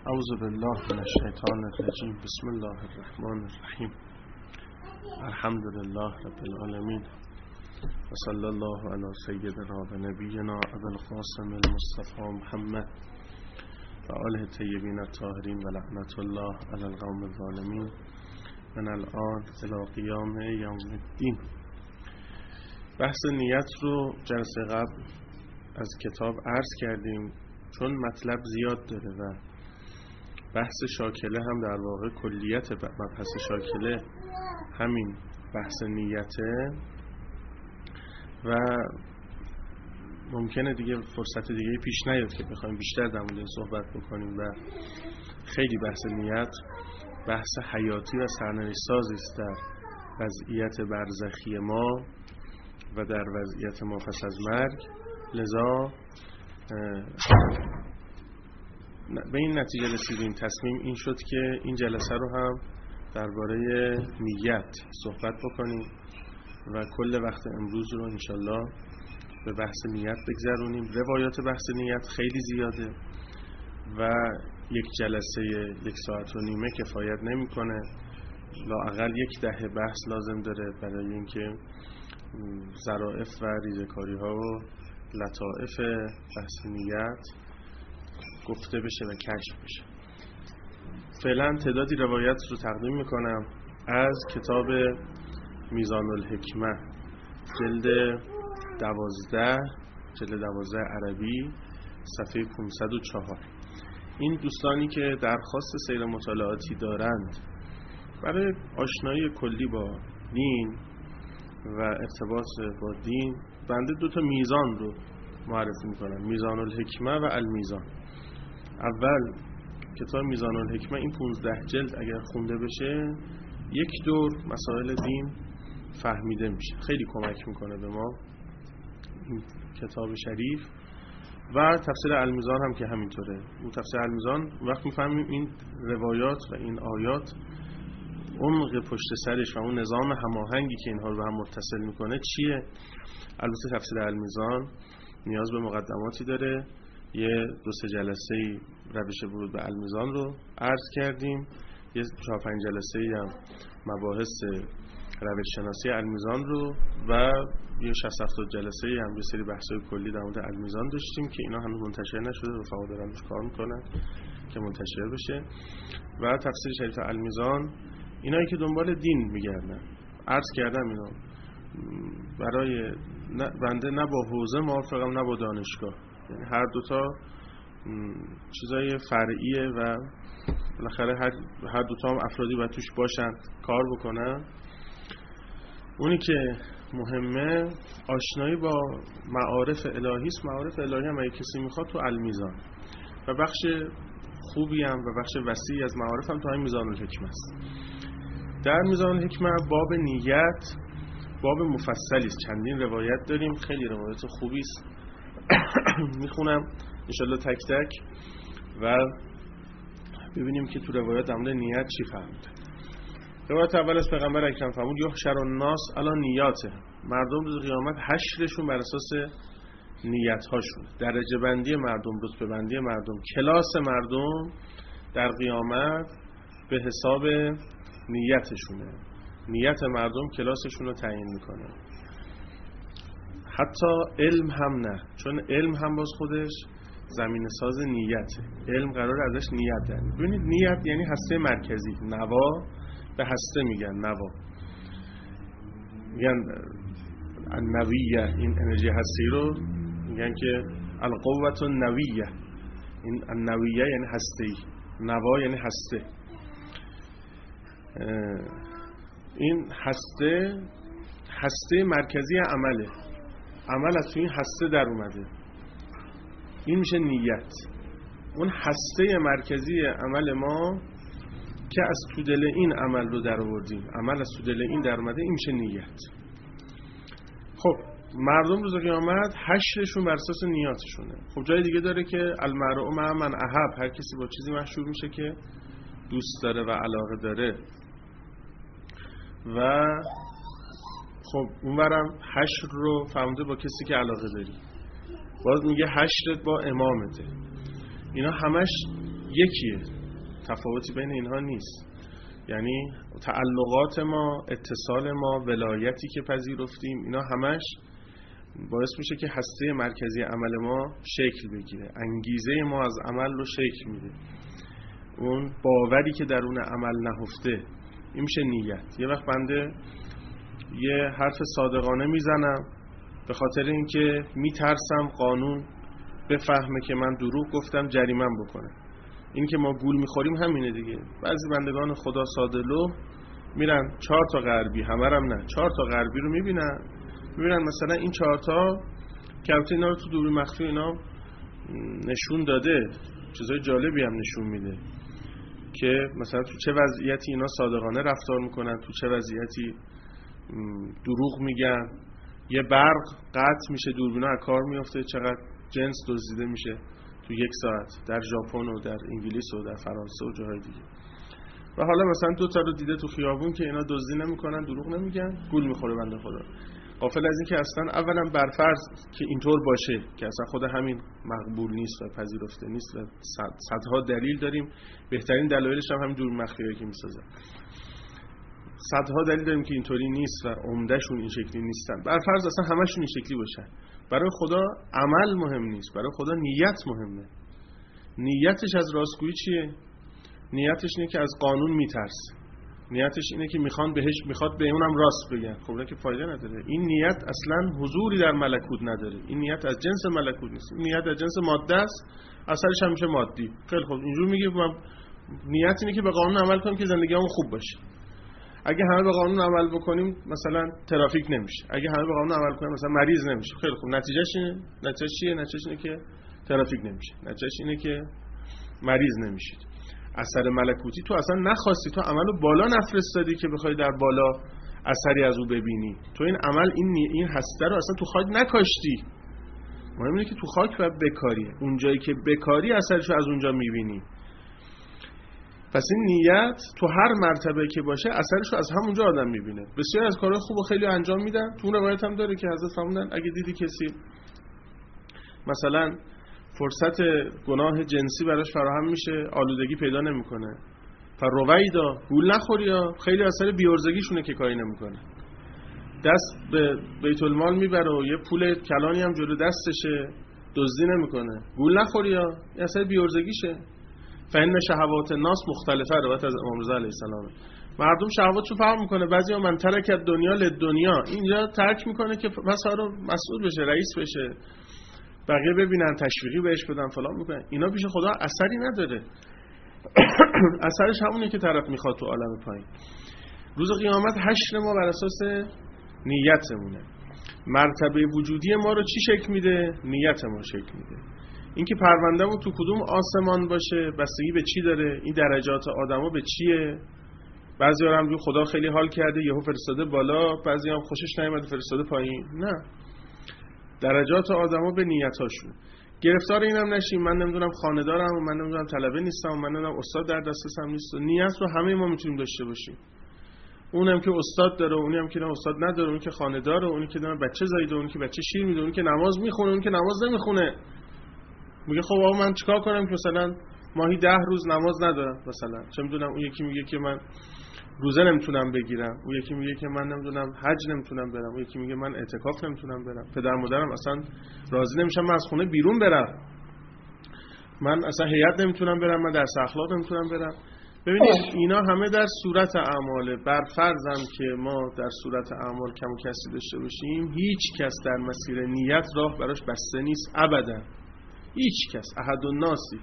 اعوذ بالله من الشیطان الرجیم. بسم الله الرحمن الرحیم. الحمد لله رب العالمین و صلی الله علی سیدنا و نبینا ابی القاسم المصطفى محمد و آله الطیبین الطاهرین و لعنت الله علی القوم الظالمین من الان الی قیام یوم الدین. بحث نیت رو جلسه قبل از کتاب عرض کردیم چون مطلب زیاد داره و بحث شاکله هم در واقع کلیت مبحث شاکله همین بحث نیته و ممکنه دیگه فرصت دیگه پیش نیاد که بخوایم بیشتر در مورد این صحبت بکنیم و خیلی بحث نیت بحث حیاتی و سرنوشت‌سازی است در وضعیت برزخی ما و در وضعیت ما پس از مرگ. لذا به این نتیجه رسیدیم، تصمیم این شد که این جلسه رو هم درباره نیت صحبت بکنیم و کل وقت امروز رو انشالله به بحث نیت بگذرونیم. روایات بحث نیت خیلی زیاده و یک جلسه 1.5 ساعت کفایت نمی‌کنه. لااقل 10 بحث لازم داره برای اینکه ظرافت و ریزه‌کاری‌ها و لطائف بحث نیت گفته بشه و کشف بشه. فعلا تعدادی روایت رو تقدیم میکنم از کتاب میزان الحکمه جلد 12 عربی صفحه 504. این دوستانی که درخواست سیر مطالعاتی دارند برای آشنایی کلی با دین و ارتباط با دین، بنده 2 میزان رو معرفی میکنم: میزان الحکمه و المیزان. اول کتاب میزان الحکمه، این 15 جلد اگر خونده بشه 1 دور مسائل دین فهمیده میشه، خیلی کمک میکنه به ما این کتاب شریف. و تفسیر المیزان هم که همینطوره. اون تفسیر المیزان وقت میفهمیم این روایات و این آیات عمق پشت سرش و اون نظام هماهنگی که اینها رو به هم متصل میکنه چیه. البته تفسیر المیزان نیاز به مقدماتی داره. 2-3 جلسه روش ورود به المیزان رو عرض کردیم، 4-5 جلسه هم مباحث روش شناسی المیزان رو و 60-70 جلسه هم یه سری بحث‌های کلی در مورد المیزان داشتیم که اینا هنوز منتشر نشده، رفقا دارن روش کار میکنن که منتشر بشه. و تفسیر شریف المیزان، اینایی که دنبال دین میگردن، عرض کردم اینا برای بنده نه با حوزه موافقم نه با دانشگاه، یعنی هر دوتا چیزای فرعیه و بالاخره هر دوتا هم افرادی باید توش باشن کار بکنن. اونی که مهمه آشنایی با معارف الهی است. معارف الهی هم اگه کسی میخواد تو المیزان و بخش خوبی هم و بخش وسیعی از معارف هم تو همین میزان الحکمه است. در میزان الحکمه باب نیت باب مفصلی است، چندین روایت داریم، خیلی روایت خوبی است. میخونم انشالله تک تک و ببینیم که تو روایت در مورد نیت چی فهمید. روایت اول از پیغمبر اکرم فرمود: یحشر الناس علی نیاته. مردم روز قیامت حشرشون بر اساس نیت‌هاشون، درجه بندی مردم، رتبه بندی مردم، کلاس مردم در قیامت به حساب نیتشونه. نیت مردم کلاسشون رو تعیین میکنه. حتی علم هم نه، چون علم هم باز خودش زمینه ساز نیته. علم قراره ازش نیت در. ببینید نیت یعنی هسته مرکزی. نوا به هسته میگن، نوا میگن النویه. این انرژی هستی رو میگن که القوة النویه. این النویه یعنی هستی، نوا یعنی هسته. این هسته مرکزی عمله. عمل از توی این هسته در اومده، این میشه نیت. اون هسته مرکزی عمل ما که از تو دل این عمل رو در آوردیم، عمل از تو دل این در اومده، این میشه نیت. خب مردم روز قیامت حشرشون بر اساس نیاتشونه. خب جای دیگه داره که المرء مع من احب، هر کسی با چیزی محشور میشه که دوست داره و علاقه داره. و خب اونورم حشر رو فهمده با کسی که علاقه داری. باز میگه حشرت با امامته. اینا همش یکیه، تفاوتی بین اینها نیست. یعنی تعلقات ما، اتصال ما، ولایتی که پذیرفتیم، اینا همش باعث میشه که هسته مرکزی عمل ما شکل بگیره، انگیزه ما از عمل رو شکل میده، اون باوری که درون عمل نهفته، این میشه نیت. یه وقت بنده یه حرف صادقانه میزنم به خاطر اینکه میترسم قانون بفهمه که من دروغ گفتم جریمه‌ام بکنه. این که ما گول میخوریم همینه دیگه. بعضی بندگان خدا ساده‌لوح میرن 4 تا غربی، همرم نه، 4 تا غربی رو میبینن مثلا این 4 تا که البته اینا رو تو دوربین مخفی اینا نشون داده، چیزای جالبی هم نشون میده که مثلا تو چه وضعیتی اینا صادقانه رفتار میکنن، تو چه وضعیتی دروغ میگن. یه برق قطع میشه، دوربینا از کار میفته، چقدر جنس دزدیده میشه تو 1 ساعت در ژاپن و در انگلیس و در فرانسه و جاهای دیگه. و حالا مثلا 2 تا رو دیده تو خیابون که اینا دزدی نمیکنن، دروغ نمیگن، گول میخوره بنده خدا. غافل از این که اصلا اولا برفرض که اینطور باشه که اصلا خود همین مقبول نیست و پذیرفته نیست و صدها دلیل داریم، بهترین دلایلش هم همین دوربین مخفیه که میسازن. صدها دلیل داریم که اینطوری نیست و عمدهشون این شکلی نیستن. برفرض اصلا همشون این شکلی باشن. برای خدا عمل مهم نیست، برای خدا نیت مهمه. نیتش از راستگویی چیه؟ نیتش اینه که از قانون میترسه، نیتش اینه که میخواد به اونم راست بگن. خب اون که فایده نداره. این نیت اصلا حضوری در ملکوت نداره. این نیت از جنس ملکوت نیست. این نیت از جنس ماده است، اثرش هم میشه مادی. خیلی خوب، اینجور میگه من نیت اینه که به قانون عمل کنیم که زندگیمون خوب باشه. اگه همه به قانون عمل بکنیم مثلا ترافیک نمیشه. اگه همه به قانون عمل کنیم مثلا مریض نمیشه. خیلی خوب، نتیجهش چیه؟ نتیجهش اینه که ترافیک نمیشه. نتیجهش اینه که مریض نمیشید. اثر ملکوتی تو اصلا نخواستی، تو عملو بالا نفرستادی که بخوای در بالا اثری از او ببینی. تو این عمل این هسته رو اصلا تو خاک نکاشتی. مهم اینه که تو خاک باید بکاری. اونجایی که بکاری اثرشو از اونجا میبینی. پس این نیت تو هر مرتبه که باشه اثرشو از همونجا آدم میبینه. بسیار از کارهای خوب خیلی انجام میدن. تو اون روایت هم داره که حضرت فرمودن اگه دیدی کسی مثلا فرصت گناه جنسی براش فراهم میشه، آلودگی پیدا نمیکنه، فرویدا گول نخوری، یا خیلی اثر بیورزگیشونه که کاری نمیکنه، دست به بیت المال میبره و یه پول کلانی هم جلو دستشه دزدی نمیکنه، گول نخوری، یا اثر بیورزگیشه. فإن شهوات الناس مختلفه، روایت از امام رضا علیه السلام. مردم شهواتشو فرق میکنه. بعضیا من ترک دنیا لدنیا، اینجا ترک میکنه که پس رو مسئول بشه، رئیس بشه، بقیه ببینن، تشویقی بهش بدن، فلان میکنن. اینا پیش خدا اثری نداره. اثرش همونه که طرف میخواد تو عالم پایین. روز قیامت حشر ما بر اساس نیتمونه. مرتبه وجودی ما رو چی شکل میده؟ نیت ما شکل میده. اینکه پروندهمون تو کدوم آسمان باشه بستگی به چی داره؟ این درجات آدما به چیه؟ بعضیا هم خدا خیلی حال کرده یهو فرستاده بالا، بعضیا هم خوشش نیومده فرستاده پایین. نه، درجات آدما به نیتاشون. گرفتار اینم نشیم من نمیدونم خانه دارم و من نمیدونم طلبه نیستم و من نمیدونم استاد در دسترسم نیست. نیت رو همه ما میتونیم داشته باشیم. اونم که استاد داره، اونی هم که نه استاد نداره، اونی که خانه داره، اونی که داره بچه زایده، اونی که بچه شیر میده، اونی که نماز میخونه، اونی که نماز نمیخونه. میگه خب آقا من چیکار کنم که مثلا ماهی 10 روز نماز ندارم مثلا، چه میدونم. اون یکی میگه که من روزه نمیتونم بگیرم، اون یکی میگه که من نمیدونم حج نمیتونم برم، اون یکی میگه من اعتکاف نمیتونم برم، پدر مادرم اصلا راضی نمیشن من از خونه بیرون برم، من اصلا هیئت نمیتونم برم، من درس اخلاق نمیتونم برم. ببینید اینا همه در صورت اعماله. بر فرضم که ما در صورت اعمال کم و کسی داشته باشیم، هیچ کس در مسیر نیت راه براش بسته نیست ابدا. هیچ کس، احد الناسی.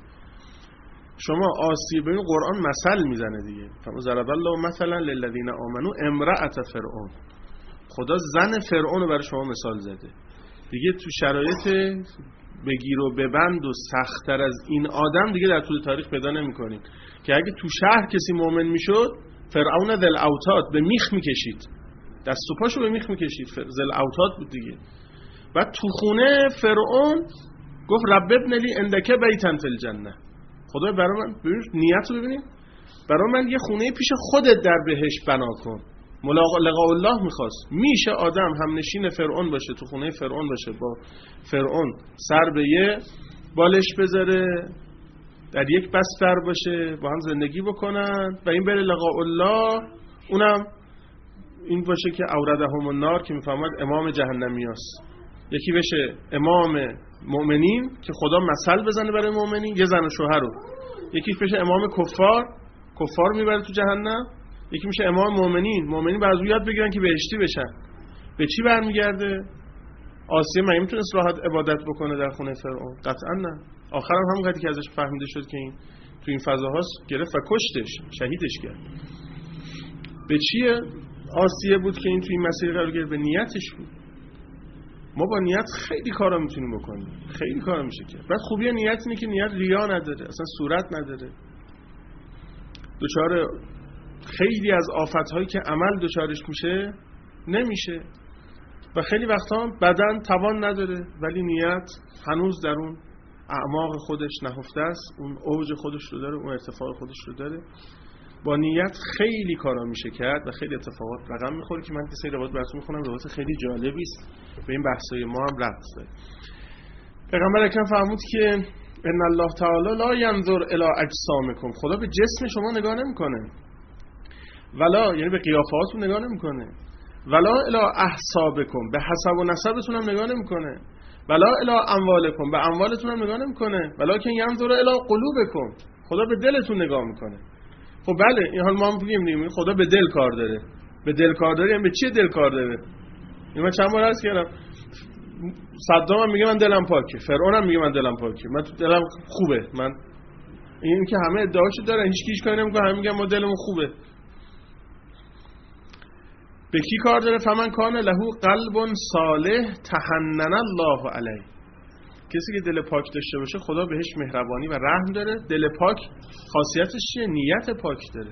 شما آسیب، ببین قرآن مثل میزنه دیگه. ضرب الله مثلا للذین آمنوا امرأة فرعون. خدا زن فرعون رو برای شما مثال زده. دیگه تو شرایط بگیر و ببند و سخت‌تر از این آدم دیگه در طول تاریخ پیدا نمی‌کنید که اگه تو شهر کسی مؤمن میشد، فرعون ذل اوتاد به میخ میکشید، دست و پاشو به میخ میکشید، ذل اوتاد بود دیگه. بعد تو خونه فرعون گفت رب ابن لی عندک بیتا فی الجنه. خدا برای من، ببین نیت رو ببینید، برای من یه خونه پیش خودت در بهشت بنا کن. لقاء الله میخواست. میشه آدم همنشین فرعون باشه، تو خونه فرعون باشه، با فرعون سر به یه بالش بذاره، در یک بستر باشه، با هم زندگی بکنن و این بره لقاء الله، اونم این باشه که اوردهم النار که میفهمد امام جهنمی هست. یکی بشه امام مؤمنین که خدا مثل بزنه برای مؤمنین، یه زن و شوهر رو. یکی بشه امام کفار میبره تو جهنم. یکی میشه امام مؤمنین بعضی یاد بگیرن که بهشتی بشن. به چی برمیگرده؟ آسیه من میتونست راحت عبادت بکنه در خونه فرعون؟ قطعا نه. آخرام هم قضیه که ازش فهمیده شد که این تو این فضاهاست گرفت و کشتش، شهیدش کرد. به چیه آسیه بود که این تو این مسیر قرار گرفت؟ به نیتش بود. ما با نیت خیلی کارا میتونیم بکنیم، خیلی کارا میشه کرد. بعد خوبی نیت اینه که نیت ریا نداره، اصلا صورت نداره. دچار خیلی از آفت‌هایی که عمل دچارش میشه نمیشه و خیلی وقتا بدن توان نداره ولی نیت هنوز در اون اعماق خودش نهفته است، اون اوج خودش رو داره، اون ارتفاع خودش رو داره. با نیت خیلی کارا میشه کرد و خیلی اتفاقات رقم میخوره که من که سری روایت براتون میخونم، روایت خیلی جالبی است، به این بحثای ما هم ربط داره. پیغمبر اکرم فرمود که ان الله تعالی لا ینظر الی اجسامکم، خدا به جسم شما نگاه نمیکنه، ولا یعنی به قیافه‌هاتون نگاه نمیکنه، ولا الی احسابکم، به حسب و نسبتون هم نگاه نمیکنه، ولا الی اموالکم، به اموالتون هم نگاه نمیکنه، ولکن ینظر الی قلوبکم، خدا به دلتون نگاه میکنه. خب بله این حال ما هم بگیم خدا به دل کار داره. به دل کار داره یعنی به چی دل کار داره؟ این من چند بار عرض کردم، صدام هم میگه من دلم پاکه، فرعون هم میگه من دلم پاکه، من دلم خوبه. من این که همه ادعاشو دارن، هیچ کاری نمیکنه، همه میگن ما دلمون خوبه. به کی کار داره؟ فمن کان له قلب صالح تحنن الله علیه، کسی که دل پاک داشته باشه خدا بهش مهربانی و رحم داره. دل پاک خاصیتش چیه؟ نیت پاک داره.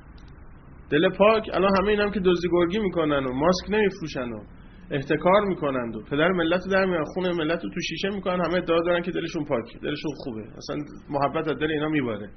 دل پاک الان همه اینم که دزدی گرگی میکنن و ماسک نمیفروشن و احتکار میکنن و پدر ملت رو در میارن، خون ملت رو تو شیشه میکنن، همه ادعا دارن که دلشون پاکه، دلشون خوبه، اصلا محبت از دل اینا میباره.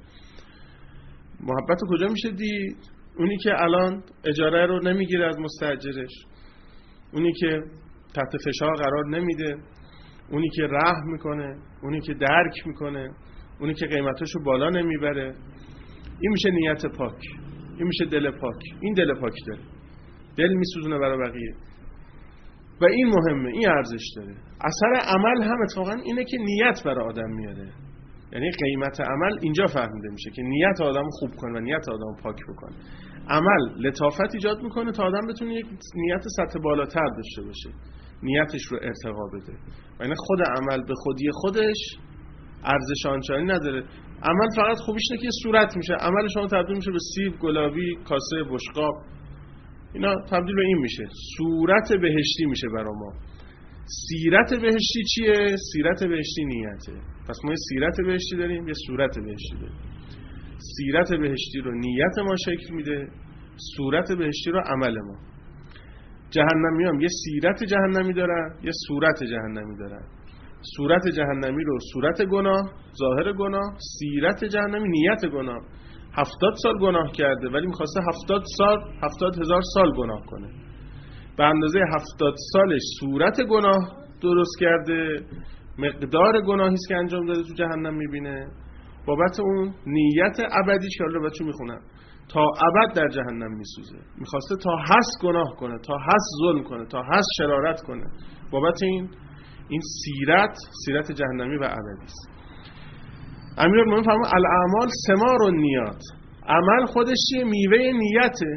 محبت کجا میشه دید؟ اونی که الان اجاره رو نمیگیره از مستاجرش، اونی که تحت فشار قرار نمیده، اونی که رحم میکنه، اونی که درک میکنه، اونی که قیمتاشو بالا نمیبره، این میشه نیت پاک، این میشه دل پاک. این دل پاک داره، دل میسوزونه برای بقیه و این مهمه، این ارزش داره. اثر عمل هم اتفاقا اینه که نیت برای آدم میاره، یعنی قیمت عمل اینجا فهمیده میشه که نیت آدم خوب کنه و نیت آدم پاک بکنه. عمل لطافت ایجاد میکنه تا آدم بتونه یک نیت سطح بالاتر داشته باشه، نیتش رو ارتقا بده. و این خود عمل به خودی خودش ارزش آنچنانی نداره. عمل فقط خوبیش اینه که صورت میشه، عمل شما تبدیل میشه به سیب، گلابی، کاسه، بشقاب، اینا تبدیل به این میشه، صورت بهشتی میشه برای ما. سیرت بهشتی چیه؟ سیرت بهشتی نیته. پس ما یه سیرت بهشتی داریم، یه صورت بهشتی داریم. سیرت بهشتی رو نیت ما شکل میده، صورت بهشتی رو عمل ما. جهنمی هم یه سیرت جهنمی دارن، یه صورت جهنمی دارن. صورت جهنمی رو صورت گناه، ظاهر گناه، سیرت جهنمی نیت گناه. 70 سال گناه کرده ولی میخواسته 70,000 سال گناه کنه. به اندازه 70 سالش صورت گناه درست کرده، مقدار گناهیست که انجام داده تو جهنم میبینه. بابت اون نیت ابدیش که الله بچه میخونن تا ابد در جهنم میسوزه. میخواسته تا هست گناه کنه، تا هست ظلم کنه، تا هست شرارت کنه. بابت این سیرت جهنمی و ابدیست. امیرالمومنین فرمود الاعمال ثمار النیات، عمل خودش چیه؟ میوه نیته.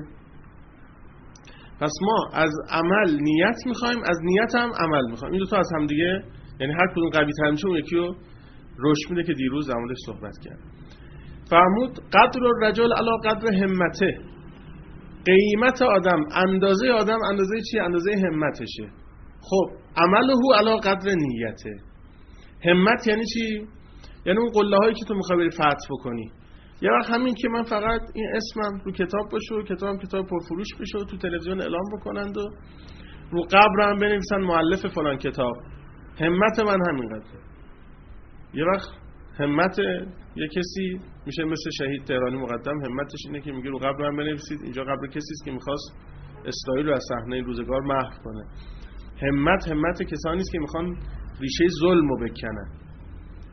پس ما از عمل نیت میخوایم، از نیت هم عمل میخوایم. این دو تا از هم دیگه، یعنی هر کدوم قوی تر میشه اون یکی رو رشد میده که دیروز در موردش صحبت کرد. فرمود قدر الرجل علی قدر همته، قیمت آدم، اندازه آدم اندازه چی؟ اندازه همتشه. خب عمله علی قدر نیته. همت یعنی چی؟ یعنی اون قله هایی که تو میخوای بری فتح بکنی. یه وقت همین که من فقط این اسمم رو کتاب باشه و کتاب پرفروش بشه و تو تلویزیون اعلام بکنند و رو قبرم بنویسن مؤلف فلان کتاب، همت من همینقدره. یه وقت همت یه کسی میشه مثل شهید تهرانی مقدم، همتش اینه که میگه رو قبرم بنویسید اینجا قبر کسی است که میخواست اسرائیل رو از صحنه روزگار محو کنه. همت کسانی است که میخوان ریشه ظلم رو بکنن.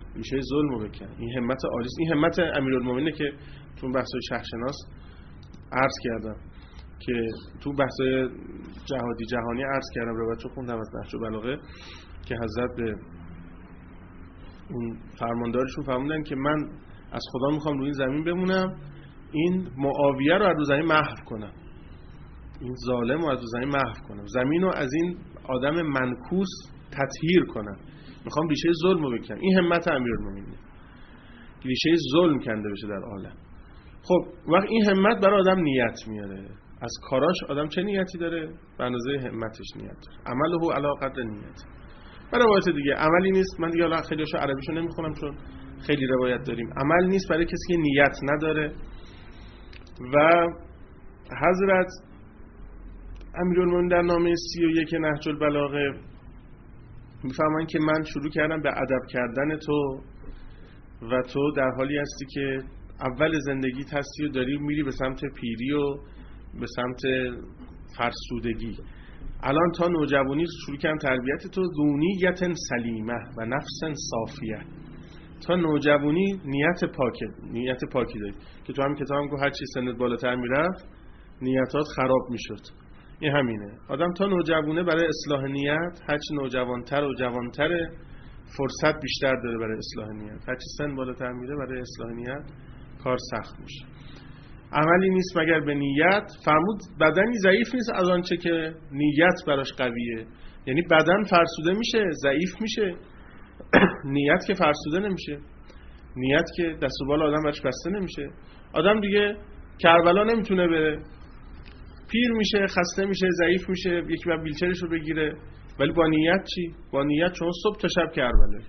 ریشه ظلمو بکن. این همت عالیست. این همت امیرالمومنینه که تو بحث‌های شرحشناس عرض کردم، که تو بحث‌های جهانی عرض کردم، روایتو خوندم از نهج البلاغه که حضرت به اون فرماندارشون فرمودن که من از خدا میخوام روی این زمین بمونم، این معاویه رو از رو زمین محو کنم، این ظالم رو از رو زمین محو کنم، زمین رو از این آدم منکوس تطهیر کنم، میخوام ریشه ظلم رو بکنم. این همت امیرالمومنینه، ریشه ظلم کنده بشه در عالم. خب وقت این همت برای آدم نیت میاره، از کاراش آدم چه نیتی داره؟ به اندازه همتش نیت داره. عمله علی قدر نیت. برای روایت دیگه عملی نیست، من دیگه حالا خیلیشو عربیشو نمیخونم چون خیلی روایت داریم. عمل نیست برای کسی که نیت نداره. و حضرت امیرالمومنین در نامه 31 نهج البلاغه میفهمن که من شروع کردم به ادب کردن تو و تو در حالی هستی که اول زندگیت هستی و داری میری به سمت پیری و به سمت فرسودگی. الان تا نوجوانی شروع کردم تربیت تو، ذونیت سلیمه و نفس صافیه. تا نوجوانی نیت پاکی داری که تو همین کتاب هم گفت هر چی سنت بالاتر میرفت نیتات خراب میشد. این همینه، آدم تا نوجوانه برای اصلاح نیت، هرچی نوجوانتر و جوانتره فرصت بیشتر داره برای اصلاح نیت، هرچی سن بالاتر میره برای اصلاح نیت کار سخت میشه. عملی نیست مگر به نیت. فرمود بدنی ضعیف نیست از آنچه که نیت براش قویه. یعنی بدن فرسوده میشه، ضعیف میشه، نیت که فرسوده نمیشه، نیت که دست و بال آدم براش بسته نمیشه. آدم دیگه کربلا نمیتونه بره، پیر میشه، خسته میشه، ضعیف میشه، یکی بعد ویلچرش رو بگیره. ولی با نیت چی؟ با نیت چون صبح تا شب کربلا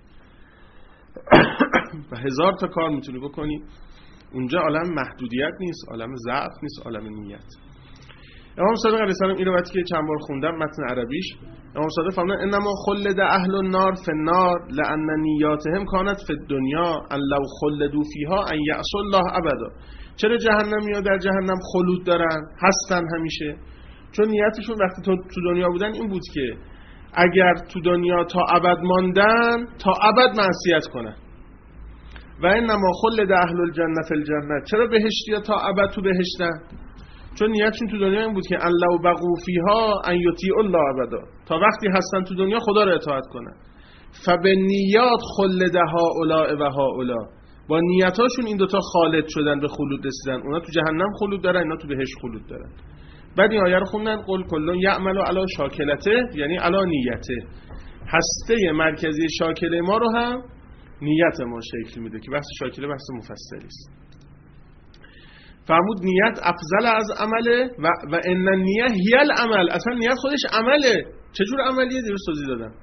و 1000 تا کار میتونی بکنی. اونجا عالم محدودیت نیست، عالم ضعف نیست، عالم نیت. امام صادق علیه السلام این روایتی که چند بار خوندم متن عربیش، امام صادق فرمودن انما خلد اهل النار فی النار لان نیاتهم کانت فی الدنیا ان لو خلدوا فیها ان یعصوا الله ابدا. چرا جهنمی‌ها در جهنم خلود دارن، هستن همیشه؟ چون نیتشون وقتی تو دنیا بودن این بود که اگر تو دنیا تا ابد ماندن تا ابد معصیت کنن. و انما خلد اهل الجنه فی الجنه. چرا بهشتیا تا ابد تو بهشتن؟ چون نیتشون تو دنیا این بود که ان لو بقوا فیها ان یطیعوا الله ابدا، تا وقتی هستن تو دنیا خدا رو اطاعت کنن. فبالنیات خلد هؤلاء و هؤلاء. با نیتاشون این دوتا خالد شدن، به خلود رسیدن. اونا تو جهنم خلود دارن، اینا تو بهشت خلود دارن. بعد این آیه رو خوندن قل کل یعمل علی شاکلته، یعنی علی نیته. هسته مرکزی شاکله ما رو هم نیت ما شکل میده که بحث شاکله بحث مفصلی است. فرمود نیت افضل از عمله و ان النیه هی العمل. اصلا نیت خودش عمله. چجور عملیه؟ دیروز توضیح دادم.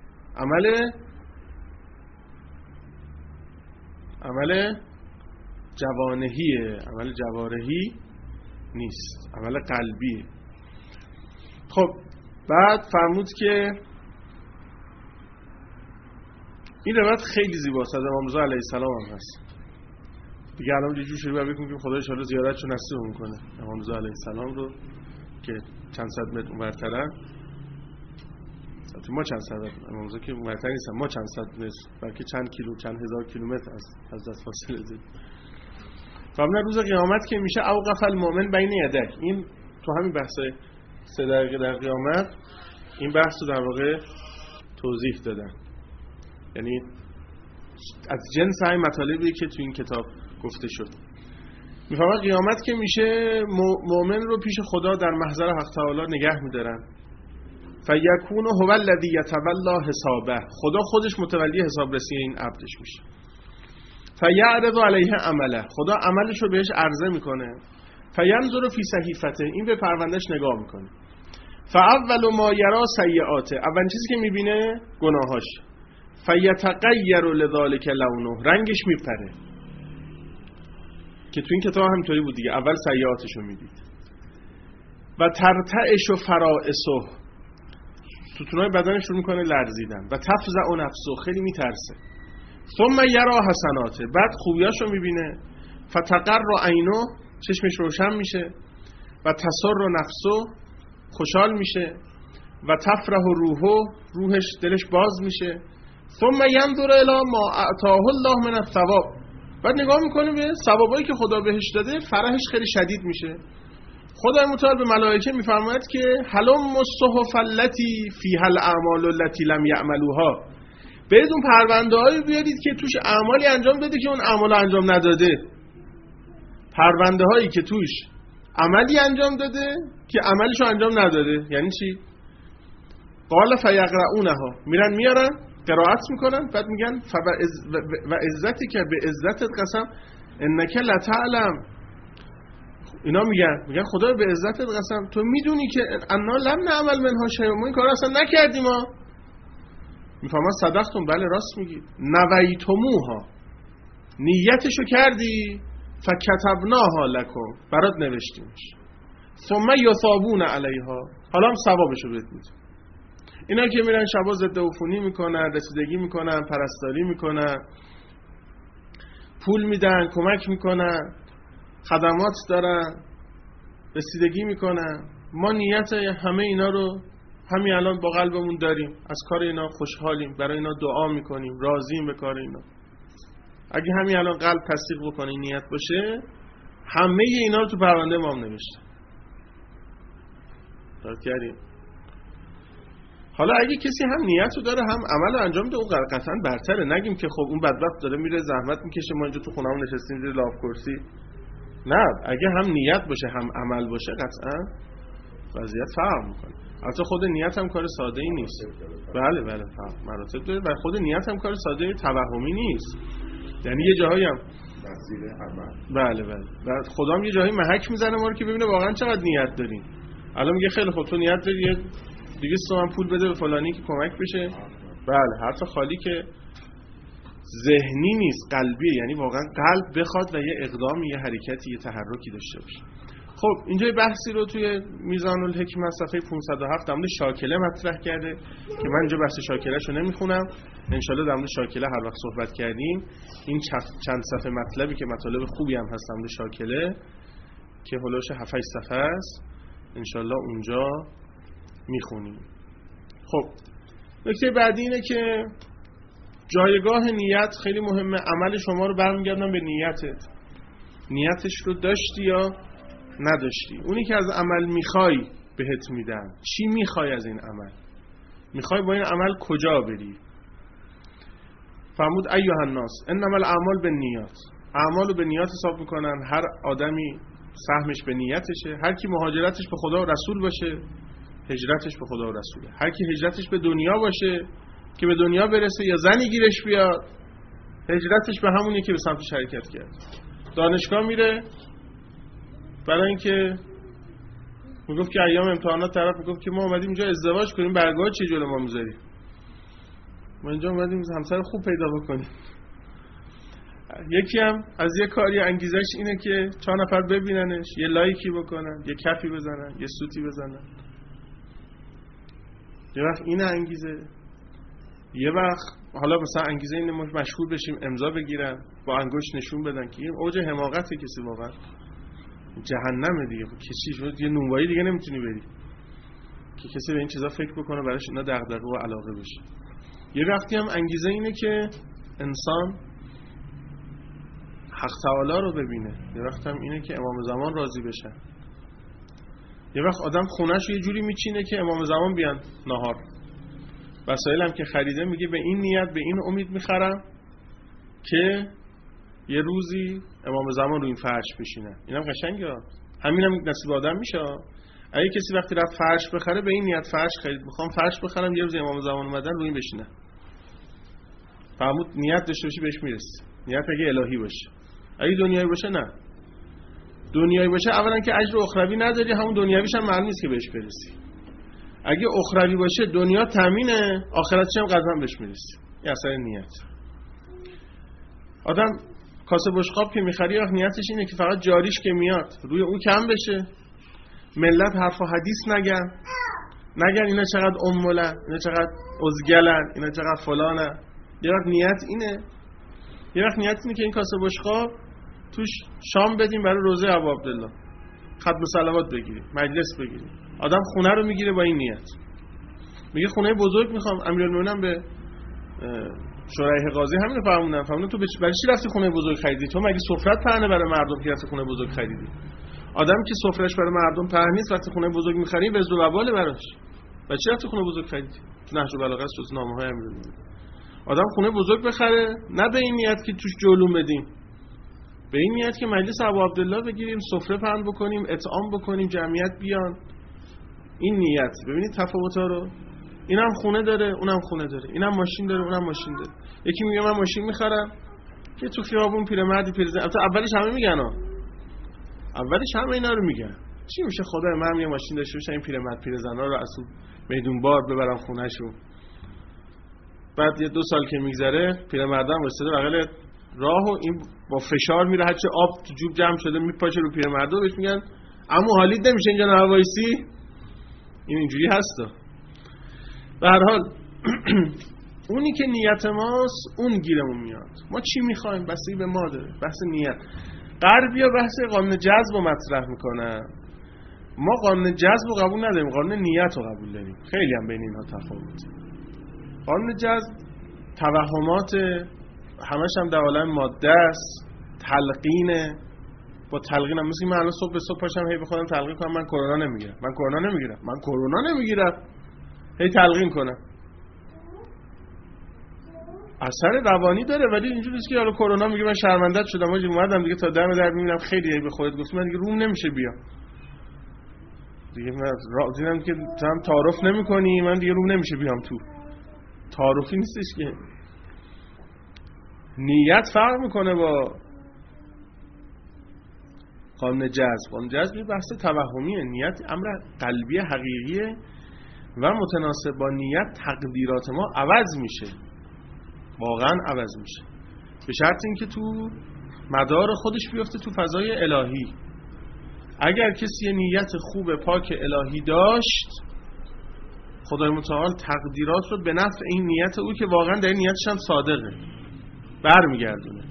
عمل جوانهیه، عمل جوارحی نیست، عمل قلبیه. خب بعد فرمود که این روایت خیلی زیباست، از امام رضا علیه السلام هم هست دیگه. الان یه جور شروع بکنیم که خدا ان شاء الله زیارتشو نصیب کنه امام رضا علیه السلام رو که چند صد متر اونورترن. ما چند صد امام رضا که اونورتر نیستن، ما چند صد متر بلکه چند کیلو، چند هزار کیلومتر از دست فاصله داریم. فرمودن روز قیامت که میشه اوقف المؤمن بین یدک. این تو همین بحث 3 دقیقه در قیامت این بحث رو در واقع توضیح دادن. یعنی از جنس همین مطالبی که تو این کتاب گفته شد. میفهمن قیامت که میشه مؤمن رو پیش خدا در محضر حق تعالی نگه میدارن. فیکون هو الذی یتولی حسابه. خدا خودش متولی حسابرسی این عبدش میشه. فیعرض علیه عمله. خدا عملش رو بهش عرضه میکنه. فینظر فی صحیفته. این به پروندهش نگاه میکنه. فاول ما یرا سیئاته. اول چیزی که میبینه گناهاش. فیتغیر لذلک لونه. رنگش میپره. که تو این کتاب همینطوری بود دیگه. اول سیئاتش رو میدید. و ترتعش و فرائسه. ستونای بدنش رو میکنه لرزیدن. و تفزع نفسه. خیلی میترسه. ثم یرا حسناته. بعد خوبیاش رو میبینه. فتقر عینه. چشمش روشن میشه. و تسر نفسه. خوشحال میشه. و تفرح روحه. روحش دلش باز میشه. ثم ينظر الى ما اعطاه الله من الثواب، بعد نگاه میکنه به ثوابایی که خدا بهش داده، فرحش خیلی شدید میشه. خدای متعال به ملائکه میفرماید که هلم الصحف التي فيها الاعمال التي لم يعملوها، برید اون پرونده‌هایی بیارید که توش اعمالی انجام داده که اون اعمال انجام نداده، پرونده‌هایی که توش عملی انجام داده که عملشو انجام نداده. یعنی چی؟ قال فیقرؤونها، میرن میارن قرائت میکنن، بعد میگن و عزتی که به عزتت قسم انک لتعلم، اینا میگن خدا به عزتت قسم تو میدونی که انا لم نعمل منها شیء، ما این کار اصلا نکردیم. ما میفهمن صدقتون، بله راست میگید. نویتموها، نیتشو کردی، فکتبناها لکم، برات نوشتیمش. ثم یثابون علیها، حالا هم ثوابشو بهت میدیم. اینا که میرن شبا ضد عفونی میکنن، رسیدگی میکنن، پرستاری میکنن، پول میدن، کمک میکنن، خدمات دارن، رسیدگی میکنن، ما نیت همه اینا رو همین الان با قلبمون داریم، از کار اینا خوشحالیم، برای اینا دعا میکنیم، راضیم به کار اینا. اگه همین الان قلب تصدیق بکنه نیت باشه، همه اینا رو تو پرونده ما هم نوشته. دارد کردیم. حالا اگه کسی هم نیت رو داره هم عمل رو انجام ده، اون قطعا برتره. نگیم که خب اون بدبخت داره میره زحمت میکشه، ما اینجا تو خونمون نشستیم زیر لاف کرسی. نه، اگه هم نیت باشه هم عمل باشه قطعا وضعیت فرق میکنه. البته خود نیت هم کار ساده ای نیست. بله فرق مراتب داره و خود نیت هم کار ساده توهمی نیست. یعنی یه جاهایی هم مسیر عمل. بله و خدا هم یه جایی محک میزنه ما رو که ببینه واقعا چقدر نیت داریم. الان میگه خیلی خوب تو نیت داری 200 تومن پول بده به فلانی که کمک بشه. بله، حتی خالی که ذهنی نیست، قلبیه، یعنی واقعا قلب بخواد و یه اقدامی، یه حرکتی، یه تحرکی داشته باشه. خب اینجا بحثی رو توی میزان الحکمت صفحه 507 در مورد شاکله مطرح کرده که من اینجا بحث شاکله‌شو نمیخونم، انشالله در مورد شاکله هر وقت صحبت کردیم این چند صفحه مطلبی که مطالب خوبی هم هست در مورد شاکله که هولوش 7-8 صفحه است، انشالله اونجا میخونیم. خب نکته بعدی اینه که جایگاه نیت خیلی مهمه. عمل شما رو برمیگردن به نیتت، نیتش رو داشتی یا نداشتی. اونی که از عمل میخوای بهت میدن. چی میخوای از این عمل؟ میخوای با این عمل کجا بری؟ فرمود ایها الناس انما الاعمال بالنیات، اعمال رو به نیت حساب میکنن. هر آدمی سهمش به نیتشه. هر کی مهاجرتش به خدا و رسول باشه، هجرتش به خدا و رسوله. هر کی هجرتش به دنیا باشه که به دنیا برسه یا زنی گیرش بیاد، هجرتش به همونی که به سمتش حرکت کرد. دانشگاه میره برای اینکه میگفت که ایام امتحانات طرف میگفت که ما اومدیم اینجا ازدواج کنیم، برگاه چی جلو ما میذاری؟ ما اینجا اومدیم همسر خوب پیدا بکنیم. یکی هم از یه کاری انگیزش اینه که 4 نفر ببیننش، یه لایکی بکنن، یه کفی بزنن، یه سوتی بزنن. یه وقت این انگیزه، یه وقت حالا مثلا انگیزه اینه ما مشهور بشیم، امضا بگیرن، با انگشت نشون بدن که این اوج حماقته. کسی واقعا جهنمه دیگه. خب کسی شد یه نونوایی دیگه نمیتونی بری که کسی به این چیزا فکر بکنه، براش اینا دغدغه و علاقه بشه. یه وقتی هم انگیزه اینه که انسان حق تعالی رو ببینه. یه وقت هم اینه که امام زمان راضی بشه. یه وقت آدم خونه‌شو یه جوری میچینه که امام زمان بیان نهار. وسایل هم که خریده میگه به این نیت، به این امید میخرم که یه روزی امام زمان رو این فرش بشینه. اینم قشنگه. همینم نصیب آدم میشه. اگه کسی وقتی رفت فرش بخره به این نیت فرش خرید، میخوام فرش بخرم یه روز امام زمان اومدن رو این بشینه. فرمود نیت داشته باشی بهش میرسی. نیت اگه الهی باشه. اگه دنیایی باشه نه. دنیایی باشه اولا که اجر اخروی نداری، همون دنیویش هم معلوم نیست که بهش برسی. اگه اخروی باشه دنیا تامینه، آخرتش هم قطعا بهش میرسی. این اثر نیت. آدم کاسه بشقاب که میخری نیتش اینه که فقط جاریش که میاد روی اون کم بشه، ملت حرف و حدیث نگن اینا چقدر امولن، اینا چقدر ازگلن، اینا چقدر فلانن. یه وقت نیت اینه. یه وقت نیت اینه که این کاسه بشقاب توش شام بدیم برای روزه ابو عبدالله، ختم صلوات بگیریم، مجلس بگیریم. آدم خونه رو میگیره با این نیت. میگه خونه بزرگ میخوام، امیرالمومنین به شریح قاضی همین رو فهموندن تو برای چی رفتی خونه بزرگ خریدی؟ تو مگه سفرت پهنه برای مردم که رفتی خونه بزرگ خریدی؟ آدم که سفرهش برای مردم پهن نیست وقتی خونه بزرگ می‌خری وزن و وبال براش. برای چی رفتی خونه بزرگ خریدی؟ تو نهج البلاغه است، جز نامه‌های امیر. آدم خونه بزرگ بخره نه به این نیت که توش جلوم بدیم، به این نیت که مجلس ابو عبدالله بگیریم، سفره پهن بکنیم، اطعام بکنیم، جمعیت بیان. این نیت. ببینید تفاوت‌ها رو. اینم خونه داره، اونم خونه داره، اینم ماشین داره، اونم ماشین داره. یکی میگه من ماشین می‌خرم که تو خیابون پیرمردی پیرزن، البته اولش همه میگن اولش همه اینا رو میگن. چی میشه خدای من یه ماشین داشته باشم این پیرمرد پیرزنا رو اصلا میدون بار ببرم خونه‌شو. بعد یه 2 سال که میگذره پیرمردم واسه بغل راهو این با فشار میره، هرچی آب تو جوب جمع شده میپاشه رو پیرمردو، بهش میگن عمو حالیت نمیشه اینجا نوایسی. این اینجوری هستا. به هر حال اونی که نیت ماست اون گیرمون میاد. ما چی میخوایم بستگی به ما داره، بحث نیت. غربیا بحث قانون جذب رو مطرح میکنن، ما قانون جذب رو قبول نداریم، قانون نیت رو قبول داریم. خیلی هم بین اینها تفاوته. قانون جذب توهمات، همش هم در عالم ماده است، تلقینه. با تلقین هم مثل من الان صبح به صبح پاشم هی بخوام تلقین کنم من کرونا نمیگیرم، هی تلقین کنم. اثر روانی داره، ولی اینجوری نیست که حالا کرونا میگه من شرمنده شدم اومدم دیگه تا دم در میبینم خیلی به خودت گفتم من دیگه روم نمیشه بیام دیگه، من دیدم که هم تعارف نمی‌کنی، من دیگه روم نمیشه بیام تو. تعارفی نیستش که. نیت فرق میکنه با قانون جذب. قانون جذب یه بحث توهمیه، نیت امر قلبی حقیقیه و متناسب با نیت تقدیرات ما عوض میشه، واقعا عوض میشه، به شرط اینکه تو مدار خودش بیفته تو فضای الهی. اگر کسی نیت خوب پاک الهی داشت، خدای متعال تقدیرات رو به نفع این نیت او که واقعا در این نیتش هم صادقه برمیگردونه.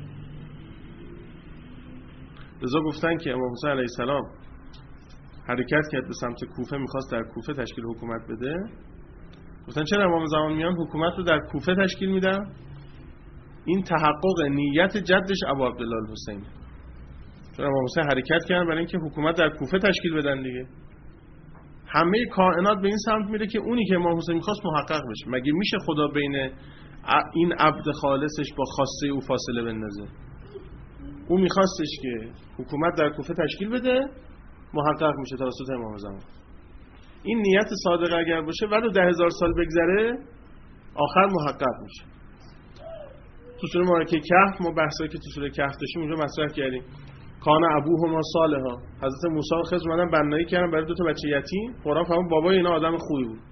لذا گفتن که امام حسین علیه السلام حرکت کرد به سمت کوفه، میخواست در کوفه تشکیل حکومت بده. گفتن چرا امام زمان میان حکومت رو در کوفه تشکیل میدن؟ این تحقق نیت جدش ابو عبدالله الحسین. چون امام حسین حرکت کردن برای اینکه حکومت در کوفه تشکیل بدن دیگه. همه کائنات به این سمت میره که اونی که امام حسین میخواست محقق بشه. مگه میشه خدا بین این عبد خالصش با خواسته او فاصله بندازه؟ او میخواستش که حکومت در کوفه تشکیل بده، محقق میشه توسط امام زمان. این نیت صادق اگر باشه ولو 10,000 سال بگذره آخر محقق میشه. تو سوره مبارکه کهف ما بحثایی که تو سوره کهف داشتیم اونجا مطرح کردیم. کان ابوهما صالحا، حضرت موسی و خضر اومدن بنایی کردن برای 2 تا بچه یتیم. قرآن فرمود بابای اینا آدم خوبی بود.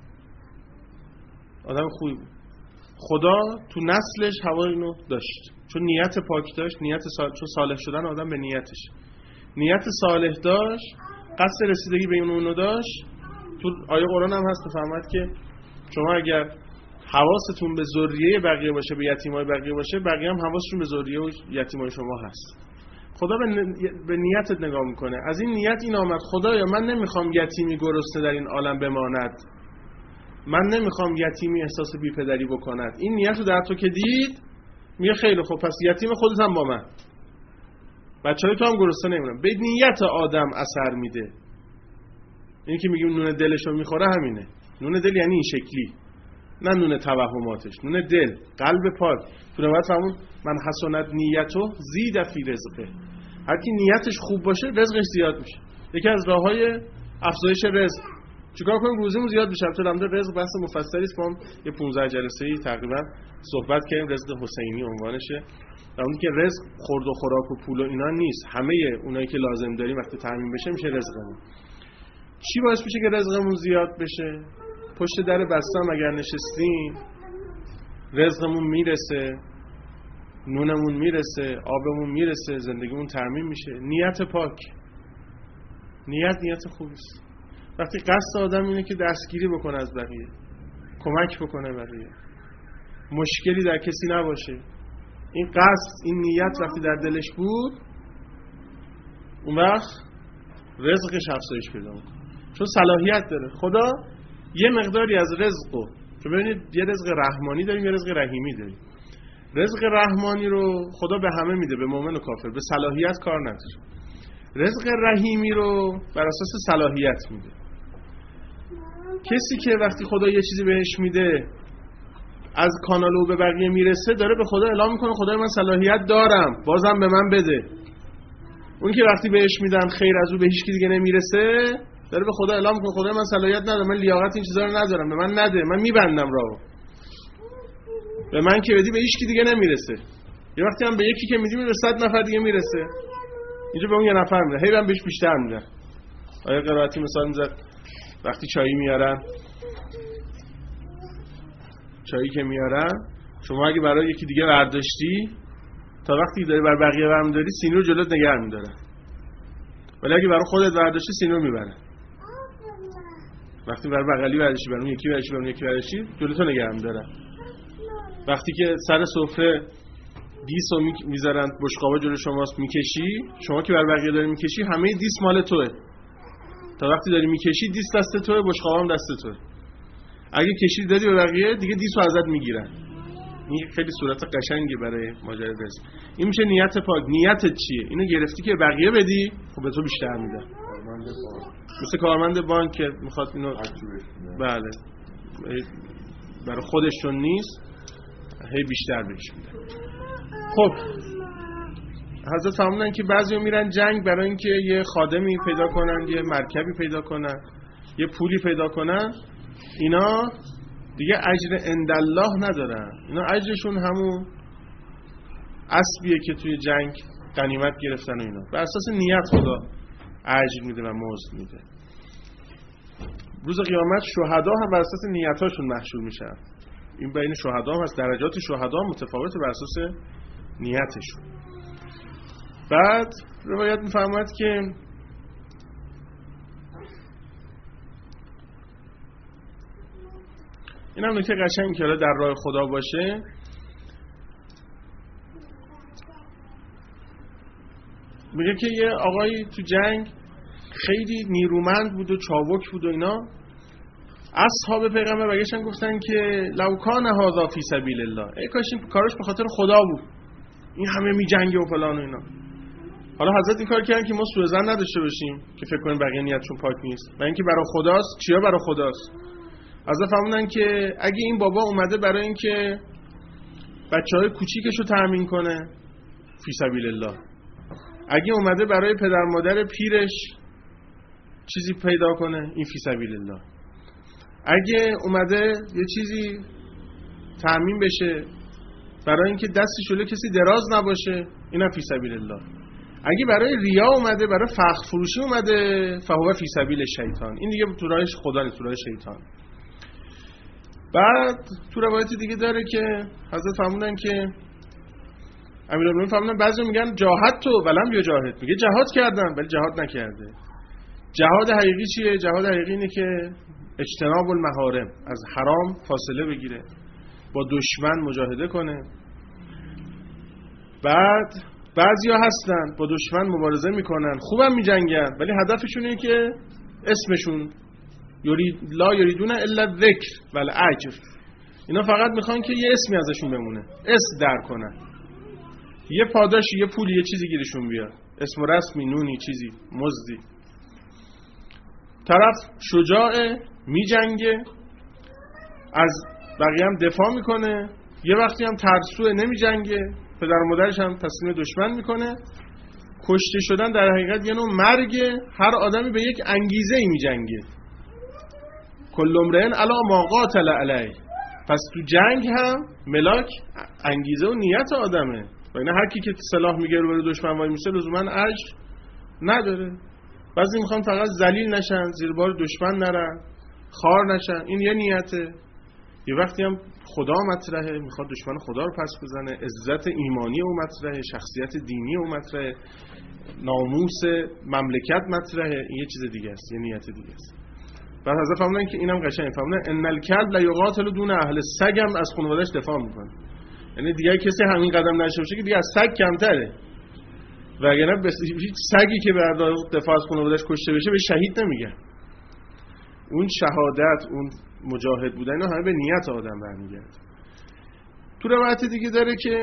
خدا تو نسلش هوای اینو داشت، چون نیت پاک داشت، چون صالح شدن آدم به نیتش، نیت صالح داشت، قصد رسیدگی به اونو داشت. تو آیه قرآن هم هست فرمود که شما اگر حواستون به ذریه بقیه باشه، به یتیمای بقیه باشه، بقیه هم حواسشون به ذریه و یتیمای شما هست. خدا به نیتت نگاه میکنه. از این نیت این آمد خدایا من نمیخوام یتیمی گرسنه در این عالم بماند، من نمیخوام یتیمی احساس بی‌پدری بکند. این نیت رو در تو که دید میگه خیلی خوب، پس یتیم خودت هم با من، بچه‌های تو هم گرسنه نمیمونن. به نیت آدم اثر میده. این که میگیم نون دلش رو میخوره همینه. نون دل یعنی این شکلی، نه نون توهماتش، نون دل، قلب پاک. تو روایت فرمود من حسنت نیتو زید فی رزقه. هر کی نیتش خوب باشه رزقش زیاد میشه. یکی از راههای افزایش رزق چیکار کنیم؟ روزیمون زیاد بشه. تو رمز رزق بحث مفصلی است، ما یه 15 جلسه‌ای تقریبا صحبت کردیم. رزق حسینی عنوانشه. در اون که رزق خورد و خوراک و پول و اینا نیست، همه اونایی که لازم داریم وقتی تامین بشه میشه رزقمون. چی باعث میشه که رزقمون زیاد بشه؟ پشت در بستم اگر نشستیم رزقمون میرسه، نونمون میرسه، آبمون میرسه، زندگیمون تامین میشه. نیت پاک، نیت خوبی است. وقتی قصد آدم اینه که دستگیری بکنه از بقیه، کمک بکنه بقیه، مشکلی در کسی نباشه، این قصد، این نیت وقتی در دلش بود، اون وقت رزقش افزایش پیدا میکنه، چون صلاحیت داره. خدا یه مقداری از رزق رو چون ببینید یه رزق رحمانی داریم، یه رزق رحیمی داریم. رزق رحمانی رو خدا به همه میده، به مؤمن و کافر، به صلاحیت کار نداره. رزق رحیمی رو بر اساس صلاحیت میده. کسی که وقتی خدا یه چیزی بهش میده از کانال او به بقیه میرسه، داره به خدا اعلام میکنه خدای من صلاحیت دارم، بازم به من بده. اون که وقتی بهش میدن خیر از او به هیچ کی دیگه نمیرسه، داره به خدا اعلام میکنه خدای من صلاحیت ندارم، من لیاقت این چیزا رو ندارم، به من نده، من میبندم راهو. به من که بدی به هیچ کی دیگه نمیرسه. یه وقتی هم به یکی که میدی به 100 نفر دیگه میرسه. اینجا به اون یه نفر میده، هی هم بهش بیشتر میده. آیه قرائتی مثال میزد، وقتی چایی میارن، چایی که میارن، شما اگه برای یکی دیگه برداشتی تا وقتی داری بر بقیه برمی‌داری سینی رو جلوت نگه می‌دارن، ولی اگه برای خودت برداشتی سینی رو میبرن. وقتی برای بغلی برداشتی، برای اون یکی برداشتی، برای اون یکی برداشتی، جلوتو نگه می‌دارن. وقتی که سر سفره دیسو میذارن، بشقابا جلو شماست میکشی، شما که بر بقیه داری میکشی، همه دیس مال توئه. تا وقتی داری میکشی دیس دست توئه، بشقابا هم دست توئه. اگه کشید دادی به بقیه دیگه دیسو ازت میگیرن. این خیلی صورت قشنگی برای ماجرای رزق. این میشه نیت پاک. نیتت چیه؟ اینو گرفتی که بقیه بدی، خب به تو بیشتر میده. مثل کارمند بانک که میخواد اینو بله برای خودشون نیست، هی بیشتر بهش میده. خب حضرت فرمودن که بعضیا میرن جنگ برای اینکه یه خادمی پیدا کنن، یه مرکبی پیدا کنن، یه پولی پیدا کنن. اینا دیگه اجر عند الله ندارن. اینا اجرشون همون اسبیه که توی جنگ غنیمت گرفتن و اینا. بر اساس نیت خدا اجر میده و مزد میده. روز قیامت شهدا هم بر اساس نیتاشون محشور میشن. این بین شهدا هم هست، درجات شهدا متفاوته بر اساس نیتشون. بعد روایت میفرماید که این هم نکته قشنگی که در راه خدا باشه. میگه که یه آقایی تو جنگ خیلی نیرومند بود و چابک بود و اینا. اصحاب پیغمبر برگشتن گفتن که لو کان هذا فی سبیل الله، ای کاش این کارش به خاطر خدا بود، این همه می جنگه و فلان و اینا. حالا حضرت این کار کردن که ما سوء ظن نداشته باشیم که فکر کنیم بقیه نیتشون پاک نیست، و اینکه برای خداست. چیا برای خداست؟ حضرت فرمودن که اگه این بابا اومده برای اینکه بچهای کوچیکشو تامین کنه، فی سبیل الله. اگه اومده برای پدر مادر پیرش چیزی پیدا کنه، این فی سبیل الله. اگه اومده یه چیزی تامین بشه برای اینکه دستش جلوی کسی دراز نباشه، اینم فی سبیل الله. اگه برای ریا اومده، برای فخر فروشی اومده، فهو فی سبیل شیطان. این دیگه تو راه خدا نیست، تو راه شیطان. بعد تو روایت دیگه داره که حضرت فرمودن که امیرالمومنین فرمودن بعضی میگن جاهد تو ولم یجاهد، میگه جهاد کردم ولی جهاد نکرده. جهاد حقیقی چیه؟ جهاد حقیقی اینه که اجتناب المحارم، از حرام فاصله بگیره، با دشمن مجاهده کنه. بعد بعضیا هستن با دشمن مبارزه میکنن، خوبم میجنگن، ولی هدفشون اینه که اسمشون لا یریدون الا الذکر والاجر، اینا فقط میخوان که یه اسمی ازشون بمونه، اسم در کنن، یه پاداشی، یه پولی، یه چیزی گیرشون بیاد، اسم و رسمی، نونی، چیزی، مزدی. طرف شجاعه، میجنگه، از بقیه هم دفاع میکنه، یه وقتی هم ترسوه، نمیجنگه، پدر و مادرش هم تسلیم دشمن میکنه. کشته شدن در حقیقت یه نوع مرگه. هر آدمی به یک انگیزه ای میجنگه. کل امرئ علی ما قاتل علیه. پس تو جنگ هم ملاک انگیزه و نیت آدمه، و اینا هر کی که سلاح میگیره برای دشمن وای میشه لزوما اجر نداره. بعضی میخوان فقط ذلیل نشن، زیر بار دشمن نرن، خار نشن. این یه نیته. یه وقتی هم خدا مطرحه، میخواد دشمن خدا رو پس بزنه، عزت ایمانی او مطرحه، شخصیت دینی او مطرحه، ناموس مملکت مطرحه. این یه چیز دیگه است، یه نیت دیگه است. بعد حضرت فرمودن که اینم قشنگ فرمودن ان الکلب لا یقاتل دون اهل، سگم از خانواده‌اش دفاع میکنه. یعنی دیگه کسی همین قدم نشه باشه که دیگه از سگ کمتره. وگرنه هیچ سگی که به دفاع از خانواده‌اش کشته بشه به شهید نمیگن. اون شهادت، اون مجاهد بودن، اینا همه به نیت آدم برمیگرده. تو روایت دیگه داره که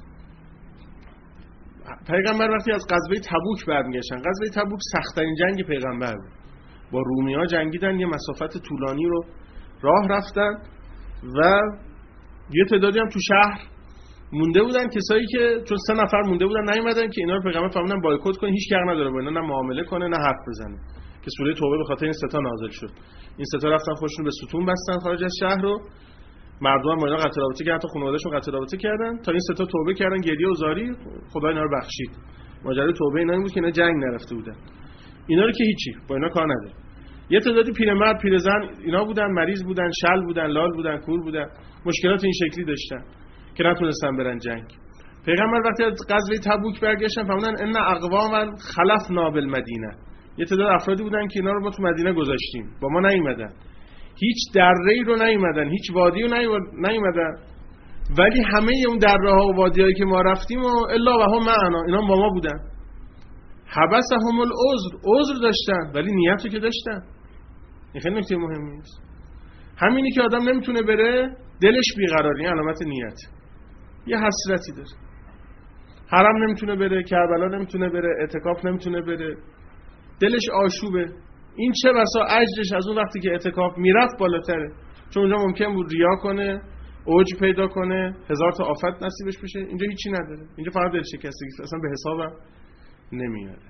پیغمبر وقتی از غزوه تبوک برمیگشتن، غزوه تبوک سخت‌ترین جنگ پیغمبر بود، با رومی‌ها جنگیدن، یه مسافت طولانی رو راه رفتن و یه تعدادی هم تو شهر مونده بودن، کسایی که چون 3 نفر مونده بودن نیومدن که اینا رو پیغمبر فرمودن بایکوت کنه، هیچ حق نداره با اینا نه معامله کنه نه حرف بزنه، که سوره توبه به خاطر این 3 تا نازل شد. این 3 تا رفتن خودشون به ستون بستن خارج از شهر رو، مردم با اینا قطع رابطه کردن، حتی خانواده‌شون قطع رابطه کردن، تا این 3 تا توبه کردن، گریه و زاری، خدا اینا رو بخشید. ماجرای توبه اینا این بود که اینا جنگ نرفته بودن، اینا رو که هیچی با اینا کار نداره. یه تعدادی پیرمرد پیرزن اینا بودن، مریض بودن، شل بودن، لال بودن، کور بودن، مشکلات این شکلی داشتن که نتونستن برن جنگ. پیغمبر وقتی از غزوه تبوک برگشتن فرمودن ان اقواما خلفنا بالمدینه، یه تعداد افرادی بودن که اینا رو ما تو مدینه گذاشتیم، با ما نیومدن، هیچ دره‌ای رو نیومدن، هیچ وادی رو نیومدن، ولی همه اون دره‌ها و وادیایی که ما رفتیم و الا و هم معنا، اینا با ما بودن. حبسهم العذر، عذر داشتن ولی نیت رو که داشتن. این خیلی نکته مهمی است. همینی که آدم نمیتونه بره، دلش بیقراری، علامت نیت. یه حسرتی داره، حرم نمیتونه بره، کربلا نمیتونه بره، اعتکاف نمیتونه بره، دلش آشوبه. این چه بسا اجرش از اون وقتی که اعتکاف میرفت بالاتره، چون اونجا ممکن بود ریا کنه، اوج پیدا کنه، 1000 تا آفت نصیبش بشه. اینجا هیچی نداره، اینجا فقط دل شکستگی، اصلا به حسابم نمیاره.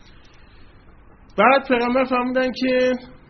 بعد پیغمبر فرمودن که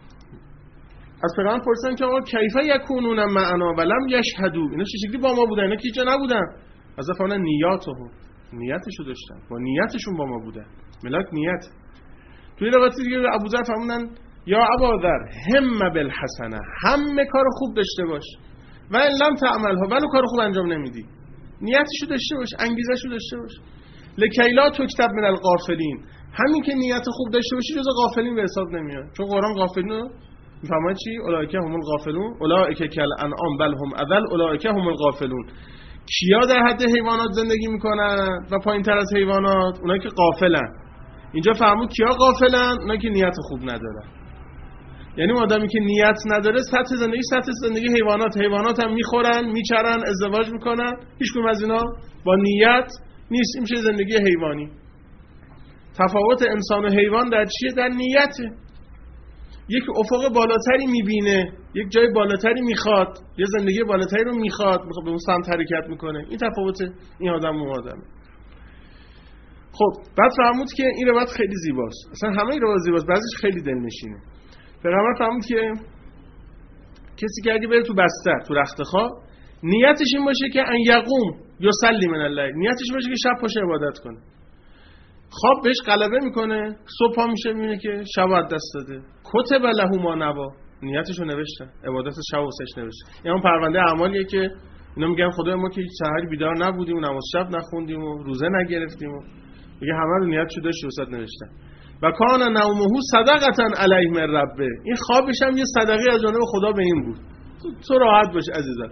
از پیغمبر پرسیدن که آقا کیف یکونون معنا ولم یشهدوا، اینا چه شکلی با ما بودن، اینا که اینجا نبودن؟ از فرمودن نیاتهم، نیتشو داشتن، با نیتشون با ما بودن. ملاک نیت. توی روایت دیگه ابوذر فرمودن یا ابوذر هم بالحسنه، همه کار خوب داشته باش و ان لم تعملها، ولو کار خوب انجام نمیدی، نیتشو داشته باش، انگیزشو داشته باش. لکیلا تکتب من الغافلین، همین که نیت خوب داشته باشی جز غافلین به حساب نمیاد، چون قرآن غافلین رو میفهمه چی؟ اولئک هم الغافلون، اولئک کالانعام بل هم اضل، اولئک هم الغافلون. کیا در حد حیوانات زندگی میکنن و پایین تر از حیوانات؟ اونایی که غافلن. اینجا فهمود کیا غافلن؟ اونایی که نیت خوب ندارن. یعنی آدمی که نیت نداره سطح زندگی حیوانات، حیوانات هم میخورن، میچرن، ازدواج میکنن، هیچ کدوم از اینا با نیت نیست. این میشه زندگی حیوانی. تفاوت انسان و حیوان در چیه؟ در نیته. یک افق بالاتری میبینه، یک جای بالاتری میخواد، یه زندگی بالاتری رو میخواد به اون سمت حرکت میکنه. این تفاوت این آدم و اون آدمه. خب بعد فهمود که این روایت خیلی زیباست، اصلا همه این روایت زیباست، بعضیش خیلی دلنشینه. پیغمبر فهمود که کسی که اگه بره تو بستر، تو رختخواب، نیتش این باشه که ان یقوم یصلی من اللیل، نیتش باشه که شب پاشه عبادت کنه. خواب بهش غلبه میکنه، صبح پا میشه میبینه که شب از دست داده. کتب له ما نوا، نیتشو نوشتن، عبادت شب واسش نوشتن. یعنی اون پرونده اعمالیه که اینا میگن خدای ما که سحری بیدار نبودیم و نماز شب نخوندیم و روزه نگرفتیم و میگه همه رو نیتشو داشت واسط نوشتن. و کان نومه صدقه علیه من ربه، این خوابش هم یه صدقه از جانب خدا به این بود. تو راحت باش عزیزم.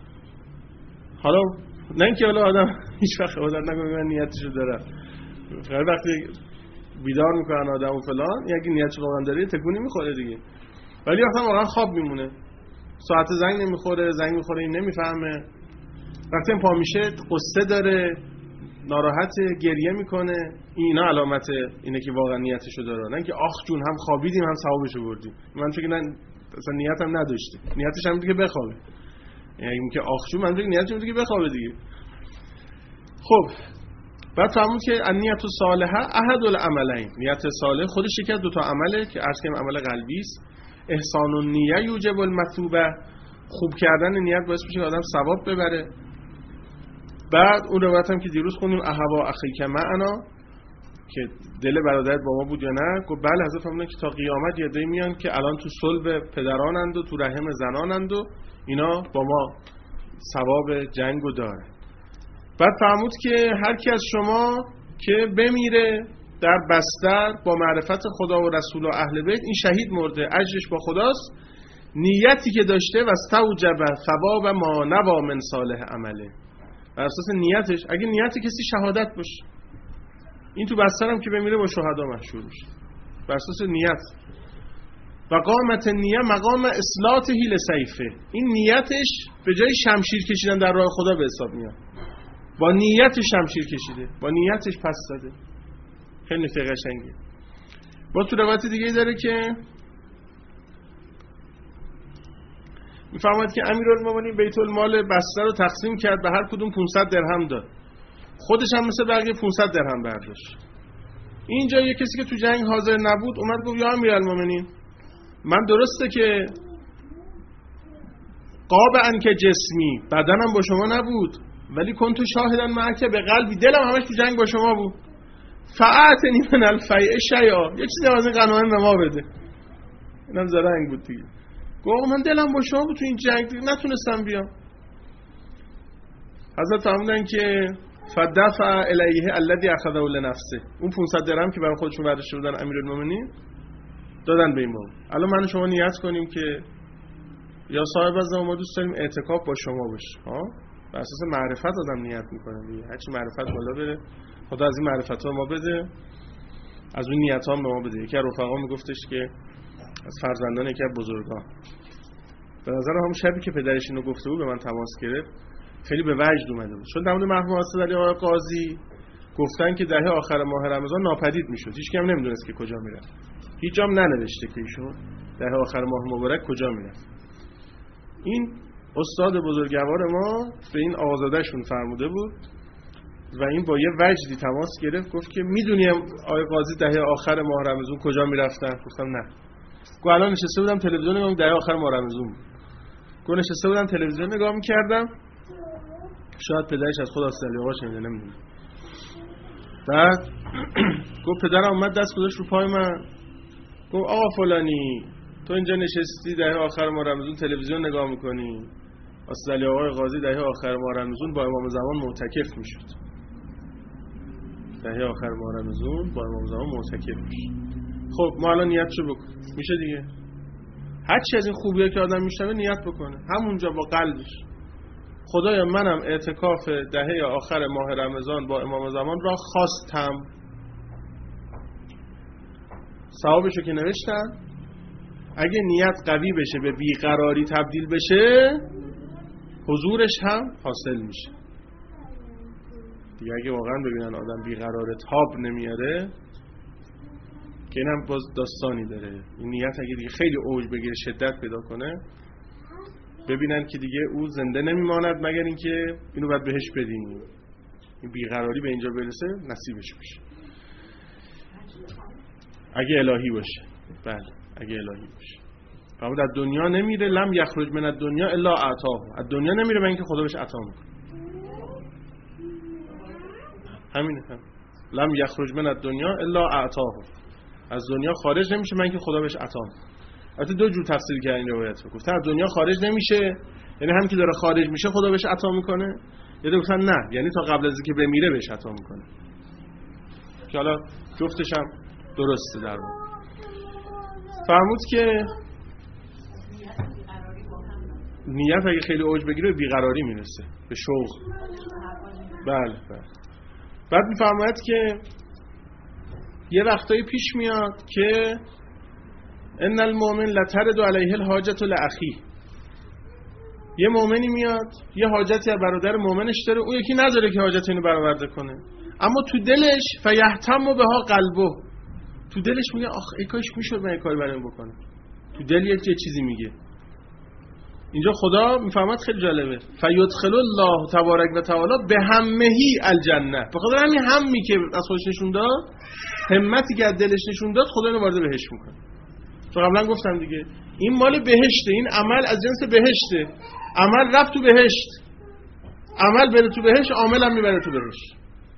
حالا نه اینکه حالا آدم هیچ وقت عبادت نکنه من نیتشو دارم، هر وقتی بیدار میکنن آدم و فلان، یکی نیتش واقعا داره تکونی میخوره دیگه، ولی وقتا واقعا خواب میمونه، ساعت زنگ نمیخوره، زنگ میخوره این نمیفهمه، وقتی پا میشه قصه داره، ناراحته، گریه میکنه. اینا علامت اینه که واقعا نیتشو داره، نه اینکه آخ جون هم خوابیدیم هم ثوابشو بردیم. من فکر نه اصلا نیتم نداشته، نیتش هم دیگه بخوابه، یعنی اینکه آخ جون من فکر نیتش دیگه بخوابه دیگه. خب بعد فهمون که النیت الصالحه احد العملین، نیت صالح خودش یکی از 2 تا عمله که عرض کردم عمل قلبی است. احسان النیه یوجب المثوبه، خوب کردن نیت باعث میشه آدم ثواب ببره. بعد اون روایت هم که دیروز خوندیم احوا اخیک معنا، که دل برادرت با ما بود یا نه؟ گفت بله. حضرت فرمودن که تا قیامت یه دی میان که الان تو صلب پدرانند و تو رحم زنانند و اینا با ما ثواب جنگو داره. بعد فرمود که هر کی از شما که بمیره در بستر با معرفت خدا و رسول و اهل بیت، این شهید مرده، اجرش با خداست. نیتی که داشته و استوجب ثواب ما نوا من صالح عمله، بر اساس نیتش. اگه نیت کسی شهادت باشه، این تو بستر هم که بمیره با شهدا محشور میشه بر اساس نیت. و قامت نیه مقام اصلاته لسیفه. این نیتش به جای شمشیر کشیدن در راه خدا به حساب میاد. با نیتش شمشیر کشیده، با نیتش پس زده. خیلی نکته قشنگه. با تو روایت دیگه داره که میفهمد که امیرالمومنین بیت المال بسته رو تقسیم کرد، به هر کدوم 500 درهم داد. خودش هم مثل بقیه 500 درهم برداشت. اینجا یه کسی که تو جنگ حاضر نبود اومد گفت یا امیرالمومنین، من درسته که قاب انک جسمی، بدنم با شما نبود، ولی کنت شاهدن معک به قلبی، دلم همش تو جنگ با شما بود. فاعتنی من الفیء شیئا، یه چیزی از این غنایم به ما بده. اینم زرنگ بود دیگه. گفت من دلم با شما بود تو این جنگ، نتونستم بیام. حضرت فرمودن که فدفع الیه الذی اخذه لنفسه، اون 500 درهم که برای خودشون برداشته بودن امیرالمومنین دادن به این بابا. الان من و شما نیت کنیم که یا صاحب از ما دوست داریم اعتکاف با شما بشه، ها، بر اساس معرفت آدم نیت میکنه دیگه. هر چی معرفت بالا بره خدا از این معرفت‌ها ما بده، از اون نیت‌ها به ما بده. یکی از رفقا میگفتش که از فرزندان یکی از بزرگان، به نظر هم شبی که پدرش اینو گفته بود به من تماس گرفت، خیلی به وجد اومده بود. چون در مورد مرحوم استاد علی آقای قاضی گفتن که دهه آخر ماه رمضان ناپدید میشد، هیچ کی هم نمیدونست که کجا میره، هیچ جام ننوشته که ایشون دهه آخر ماه مبارک کجا میره. این استاد بزرگوار ما به این آزادشون فرموده بود و این با یه وجدی تماس گرفت، گفت که میدونیم آقای قاضی دهه آخر ماه رمضان کجا میرفتن؟ گفتم نه. گفت الان نشسته بودم تلویزیون نگاه دهه آخر ماه رمضان. گفت نشسته بودم تلویزیون نگاه می‌کردم، شاید پدرش از خود استاد آقا شنیده، نمیدونم. بعد گفت پدرم اومد دست گذاشت رو پای من، گفت آقا فلانی تو اینجا نشستی دهه آخر ماه رمضان تلویزیون نگاه میکنی، استاد علی آقای قاضی دهه آخر ماه رمضان با امام زمان معتکف میشد. دهه آخر ماه رمضان با امام زمان معتکف میشد. خب ما الان نیتشو بکن، میشه دیگه. هر چی از این خوبیه که آدم میشنوه نیت بکنه همونجا با قلبش، خدایا منم اعتکاف دهه آخر ماه رمضان با امام زمان را خواستم. ثوابشو که نوشتن، اگه نیت قوی بشه به بیقراری تبدیل بشه حضورش هم حاصل میشه دیگه. اگه واقعا ببینن آدم بیقراره تاب نمیاره که اینم باز داستانی داره. این نیت اگه دیگه خیلی اوج بگیره شدت پیدا کنه ببینن که دیگه او زنده نمیماند مگر اینکه اینو باید بهش بدیم، این بیقراری به اینجا برسه نصیبش بشه اگه الهی باشه. بله اگه الهی باشه. فرمود از دنیا نمیره، لم یخرج من الدنیا الا اعطاه، از دنیا نمیره من اینکه خدا بهش عطا میکنه. همینه هم. لم یخرج من الدنیا الا اعطاه، از دنیا خارج نمیشه من اینکه خدا بهش عطا میکنه. البته دو جور تفسیر کردن این روایت رو. گفتن از دنیا خارج نمیشه یعنی هم که داره خارج میشه خدا بهش عطا میکنه، یا گفتن نه یعنی تا قبل از اینکه بمیره بهش عطا میکنه، که حالا جفتش هم درسته. در واقع فرمود که نیت اگه خیلی اوج بگیره به بیقراری میرسه، به شوق. بله بله. بعد میفرماید که یه وقتایی پیش میاد که ان المؤمن لترد علیه الحاجة لاخیه، یه مؤمنی میاد یه حاجتی از برادر مؤمنش داره، اون یکی نداره که حاجت اینو برآورده کنه، اما تو دلش فیهتم بها قلبه، تو دلش میگه آخ ای کاش میشد من یه کاری برای این بکنم، تو دل یه چیزی میگه. اینجا خدا میفهمد خیلی جالبه، فیدخل الله تبارک و تعالی به همهی الجنه، به خاطر همین همی که از خودش نشون داد، همتی که از دلش نشون داد، خدا اینو وارد بهشت میکنه. تو قبلا گفتم دیگه این مال بهشته، این عمل از جنس بهشته، عمل رفت تو بهشت، عمل بره تو بهشت، عامل هم میبره تو بهشت.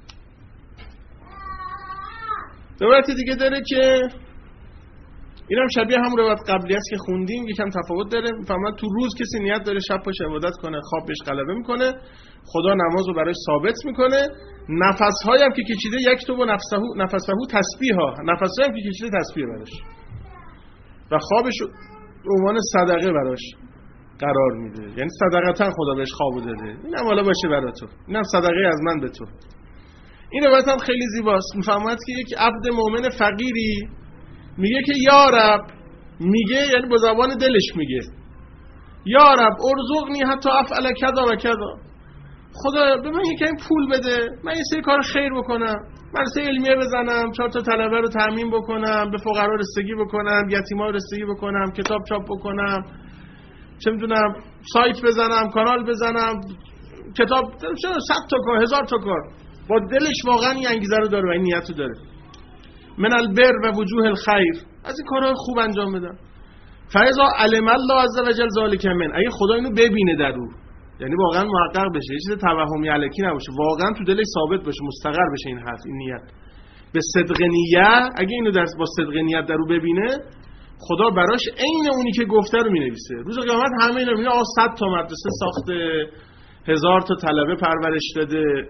روایت دیگه داره که اینم شبیه هم روایت قبلی است که خوندیم، یکم تفاوت داره. میفهمن تو روز کسی نیت داره شب پاش عبادت کنه، خواب بهش غلبه میکنه، خدا نماز رو براش ثابت میکنه. نفس‌هایی هم که کشیده یک تو نفسه تسبیحا، نفس‌هایی هم که کشیده تسبیح براش، و خوابش عنوان صدقه براش قرار میده، یعنی صدقتا خدا بهش خوابو داده، اینم حالا باشه برای تو، اینم صدقه از من به تو. این روایت هم خیلی زیباست. میفهمد که یک عبد مؤمن فقیری میگه که یا رب میگه یعنی با زبان دلش میگه یا رب ارزقنی حتی افعل کذا و کذا، خدا به من یکم پول بده، من یه سری کار خیر بکنم، مدرسه علمیه بزنم، 4 تا طلبه رو تامین بکنم، به فقرا رسیدگی بکنم، یتیما رو رسیدگی بکنم، کتاب چاپ بکنم، چه میدونم سایت بزنم، کانال بزنم، کتاب 100 تا کار، 1000 تا کار. با دلش واقعا این انگیزه رو داره و این نیت رو داره. من البر و وجوه الخیر، از این کارهای خوب انجام بدم. فاذا علم الله عز وجل ذلک من، اگه خدا اینو ببینه در رو، یعنی واقعا محقق بشه، یه چیز توهمی الکی نباشه، واقعا تو دلش ثابت باشه، مستقر بشه این حرف، این نیت به صدق نیت، اگه اینو با صدق نیت در رو ببینه، خدا براش عین اونی که گفته رو مینویسه. روز قیامت همه اینا میبینه 100 تا مدرسه ساخته، 1000 تا طلبه پرورش داده.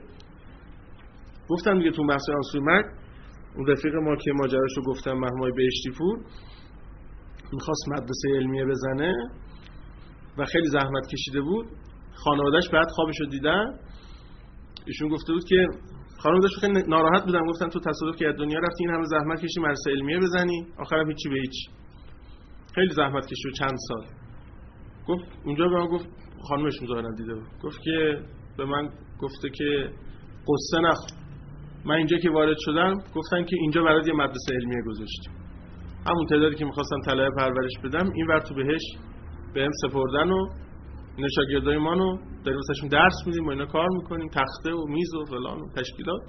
گفتم دیگه تو بحث آنسومک اون رفیق ما که ماجراشو گفتم، مهمای بهشتی پور، میخواست مدرسه علمیه بزنه و خیلی زحمت کشیده بود. خانواده‌اش بعد خوابشو دیدن، ایشون گفته بود که خانواده‌اش خیلی ناراحت بودن، گفتن تو تصادف که از دنیا رفتی، این همه زحمت کشیدی مدرسه علمیه بزنی، آخرام هیچی به هیچ. خیلی زحمت کشید چند سال. گفت اونجا به من گفت، خانمشون ظاهرا دیده بود، گفت که به من گفته که قصه نخور، من اینجا که وارد شدم گفتن که اینجا برات یه مدرسه علمیه گذاشتیم، همون تعدادی که می‌خواستم طلبه پرورش بدم این ور تو بهش بهم سپردن و اینا شاگردای مانو داریم واسهشون درس میدیم و اینا کار میکنیم، تخته و میز و فلان و تشکیلات.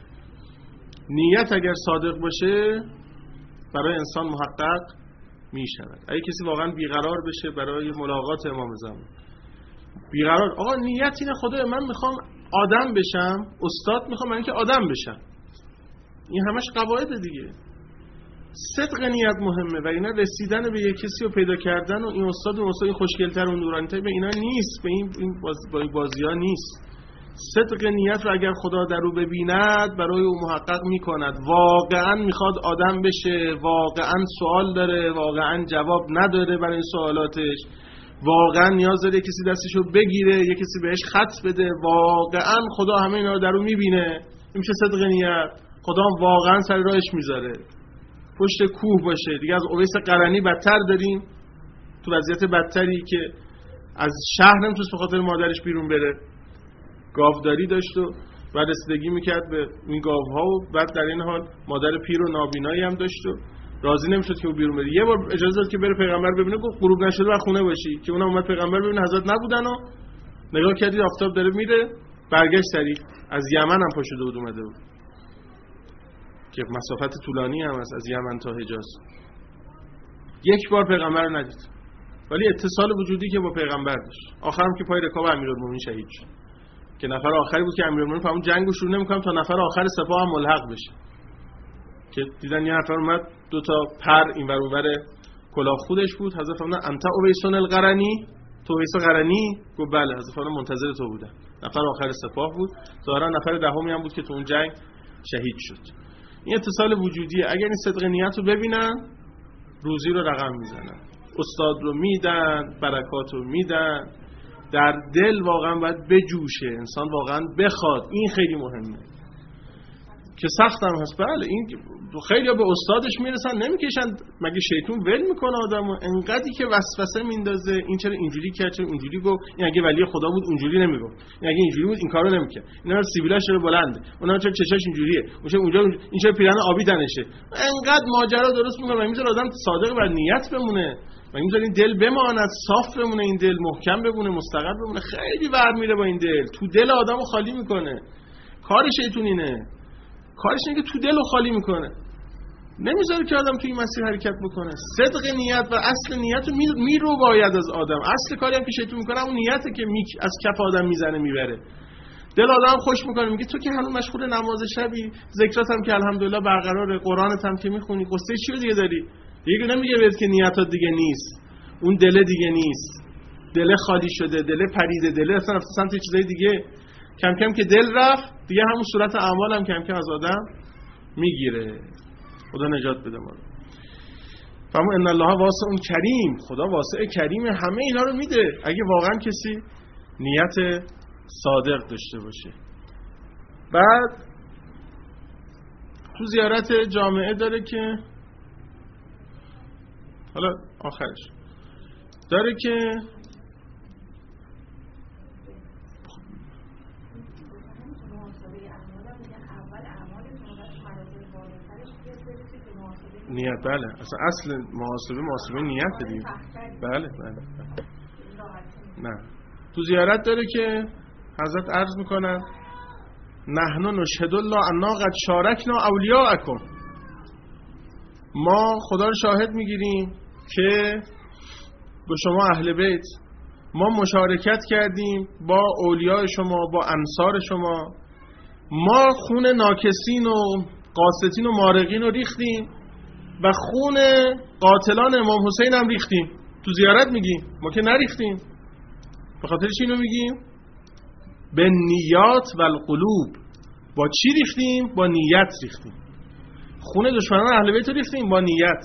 نیت اگر صادق باشه برای انسان محقق میشود. اگه کسی واقعا بیقرار بشه برای ملاقات امام زمان، بیقرار، آقا نیت اینه خدایا من میخوام آدم بشم، استاد میخوام من که آدم بشم، این همش قواعد دیگه. صدق نیت مهمه و اینا رسیدن به یک کسی رو پیدا کردن و این استاد و استاد خوشگل‌تر و نورانی‌تر به اینا نیست، به این بازی‌ها نیست. صدق نیت رو اگر خدا در رو ببیند برای او محقق میکند، واقعا میخواد آدم بشه، واقعا سوال داره، واقعا جواب نداره برای این سوالاتش، واقعا نیاز داره کسی دستشو بگیره، یک کسی بهش خط بده، واقعا خدا همه اینا رو در رو میبینه، این میشه صدق نیت. خدا واقعا سر راهش میذاره، پشت کوه باشه. دیگه از اویس قرنی بدتر داریم، تو وضعیت بدتری که از شهر نمیتونست به خاطر مادرش بیرون بره، گاوداری داشت و بعد رسیدگی میکرد به این گاوها و بعد در این حال مادر پیر و نابینایی هم داشت و راضی نمیشد که او بیرون بره. یه بار اجازه داد که بره پیغمبر ببینه، گفت غروب نشده و خونه باشی، که اونم اومد پیغمبر ببینه، حضرت نبودن و نگاه کردید آفتاب داره میره، برگشت سریع از یمن هم پا شده بود اومده بود که مسافت طولانی هم است از یمن تا حجاز. یک بار پیغمبر رو ندید ولی اتصال وجودی که با پیغمبر داشت. آخرم که پای رکاب امیرالمومنین شهید شد که نفر آخری بود که امیرالمومنین همون جنگو شروع نمی‌کنه تا نفر آخر سپاه هم ملحق بشه، که دیدن یه نفر اومد 2 تا پر اینور اونور کلاه خودش بود. حضرت فرمودن انت اویسون القرنی، تو اویس قرنی؟ گفت بله. حضرت فرمودن منتظر تو بودن. نفر آخر سپاه بود، ظاهرا نفر دهمی هم بود که تو اون جنگ شهید شد. این اتصال وجودیه. اگر این صدق نیت رو ببینن روزی رو رقم میزنن، استاد رو میدن، برکات رو میدن. در دل واقعا باید بجوشه، انسان واقعا بخواد، این خیلی مهمه که سخت هم هست. بله این خیلی ها به استادش میرسن نمیکشن، مگه شیطون ول میکنه آدمو؟ انقدری که وسوسه میندازه، این چرا اینجوری کرد، چرا اینجوری گفت، این اگه ولی خدا بود اونجوری نمیگفت، این اگه اینجوری بود این کارو نمیکرد، اینا سیبیلاش رو بلنده، اونها چرا چشاش اینجوریه، اونجا این چرا پیرهن آبی تنشه. انقدر ماجرا درست میکنه، میذاره آدم صادق بر نیت بمونه، مگه میذاره این دل بماند صاف بمونه، این دل محکم بمونه، مستقر بمونه. خیلی ور میره با این دل، تو دل آدمو خالی میکنه. کار شیطون اینه، کارش اینه که تو دلو خالی میکنه، نمیذاره که آدم توی این مسیر حرکت بکنه. صدق نیت و اصل نیت رو میرو باید از آدم. اصل کاری هم که شیطون میکنه اون نیته که از کف آدم میزنه میبره، دل آدم خوش میکنه، میگه تو که هنوز مشغول نماز شبی، ذکرات هم که الحمدلله برقراره، قرآنت هم که میخونی، قصه چی رو دیگه داری؟ دیگه نمیگه بهت که نیتات دیگه نیست، اون دل دیگه نیست، دل خالی شده، دل پریده، دل اصلا رفته سمت چیزای دیگه. کم کم که دل رفت دیگه همون صورت اعمال هم کم کم از آدم میگیره. خدا نجات بده ما رو. فهمون ان الله واسع کریم، خدا واسع کریم، همه اینا رو میده اگه واقعا کسی نیت صادق داشته باشه. بعد تو زیارت جامعه داره که حالا آخرش داره که نیت، بله، اصل محاسبه نیت دیگه. بله. نه، تو زیارت داره که حضرت عرض میکنن نحن نشهد الله انا قد شارکنا اولیاءکم، ما خدا رو شاهد میگیریم که با شما اهل بیت ما مشارکت کردیم با اولیاء شما، با انصار شما، ما خون ناکسین و قاسطین و مارقین رو ریختیم و خون قاتلان امام حسین هم ریختیم. تو زیارت میگیم، ما که نریختیم. به خاطر چی اینو میگیم؟ به نیات و القلوب. با چی ریختیم؟ با نیت ریختیم. خون دشمنان اهل بیت ریختیم با نیت.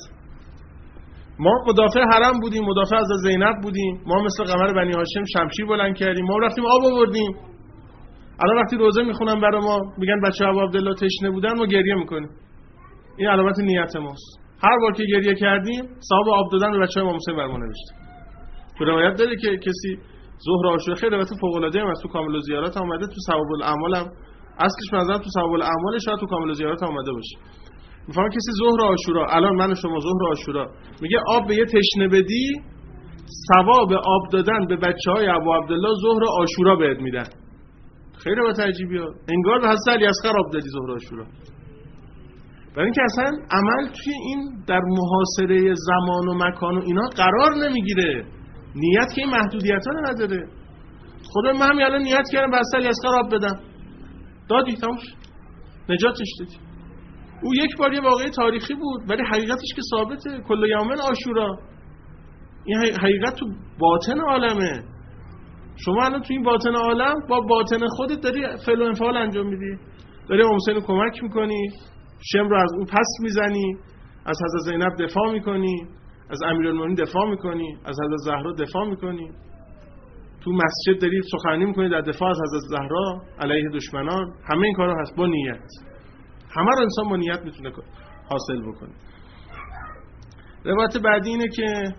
ما مدافع حرم بودیم، مدافع از زینب بودیم، ما مثل قمر بنی هاشم شمشیر بلند کردیم، ما رفتیم آب آوردیم. الان وقتی روزه میخونن برای ما میگن بچه ابو عبدالله تشنه بودن، ما گریه میکنیم. این علامت نیت ماست. هر بار که گریه کردیم ثواب آب دادن به بچه‌های امام حسین برمون نوشته. تو روایت داره که کسی ظهر عاشورا، خیلی روایت فوق العاده ام از تو کامل الزیارات اومده، تو ثواب الاعمال هم اصلش مثلا تو ثواب الاعمال شاید تو کامل الزیارات اومده باشه. میفهمم کسی ظهر عاشورا، الان من و شما ظهر عاشورا میگه آب به یه تشنه بدی، ثواب آب دادن به بچه‌های ابو عبدالله ظهر عاشورا بهت میدن. خیلی روایت عجیبیه، انگار به حضرت علی اصغر آب دادی ظهر عاشورا. برای اینکه اصلا عمل توی این در محاصره زمان و مکان و اینا قرار نمیگیره. نیت که این محدودیت‌ها نداره. خدا من همین الان نیت کردم به حضرت علی اصغر آب بدم، دادی، تموم شد، نجاتش دادی. او یک بار یه واقعه تاریخی بود ولی حقیقتش که ثابته. کل یوم عاشورا، این حقیقت تو باطن عالمه. شما الان تو این باطن عالم با باطن خودت داری فعل و انفعال انجام میدی، داری امام حسین رو کمک میکنی، شم رو از اون پس میزنی، از حضرت زینب دفاع میکنی، از امیرالمومنین دفاع میکنی، از حضرت زهرا دفاع میکنی، تو مسجد داری سخنرانی میکنی در دفاع از حضرت زهرا علیه دشمنان. همه این کارا هست با نیت. همه رو انسان با نیت میتونه حاصل بکنه. روایت بعدی اینه که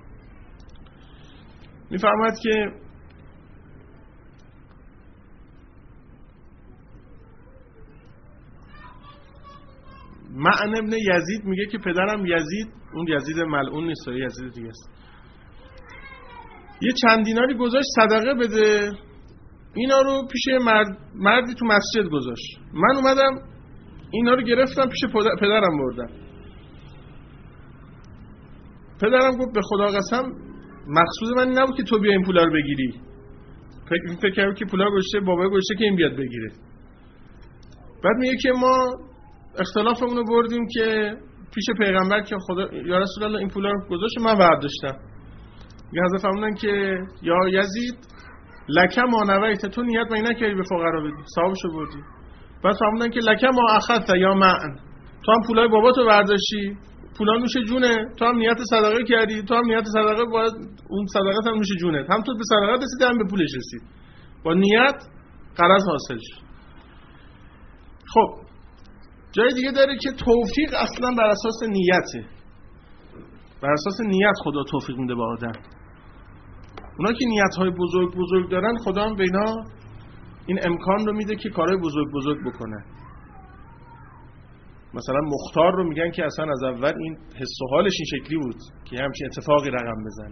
میفرماید که معن ابن یزید میگه که پدرم یزید، اون یزید ملعون نیست، یزید دیگه است، یه چند دیناری گذاشت صدقه بده، اینا رو پیش مردی تو مسجد گذاشت. من اومدم اینا رو گرفتم پیش پدرم بردم. پدرم گفت به خدا قسم مقصود من نبود که تو بیا این پولا رو بگیری. فکر کردم که پولا گذاشته بابا گذاشته که این بیاد بگیره. بعد میگه که ما اختلافمون رو بردیم که پیش پیغمبر که خدا یا رسول الله این پولا رو گذاشت، من برداشتم. میگه حضرت فرمودن که یا یزید لکه ما نویت، تو نیت من نکردی به فقرا بدی، ثوابشو بردی. بعد فرمودن که لکه ما اخذت یا معن، تو هم پولای باباتو برداشتی، پولا نوش جونه، تو هم نیت صدقه کردی، تو هم نیت صدقه باید اون صدقه هم نوش جونه، هم تو به صدقه رسیدی هم به پولش رسید، با نیت غرض حاصل شد. خب جای دیگه داره که توفیق اصلا بر اساس نیته، بر اساس نیت خدا توفیق میده به آدم. اونا که نیت‌های بزرگ دارن خدا هم به اینا این امکان رو میده که کارهای بزرگ بکنن. مثلا مختار رو میگن که اصلا از اول این حس و حالش این شکلی بود که همچین اتفاقی رقم بزنه.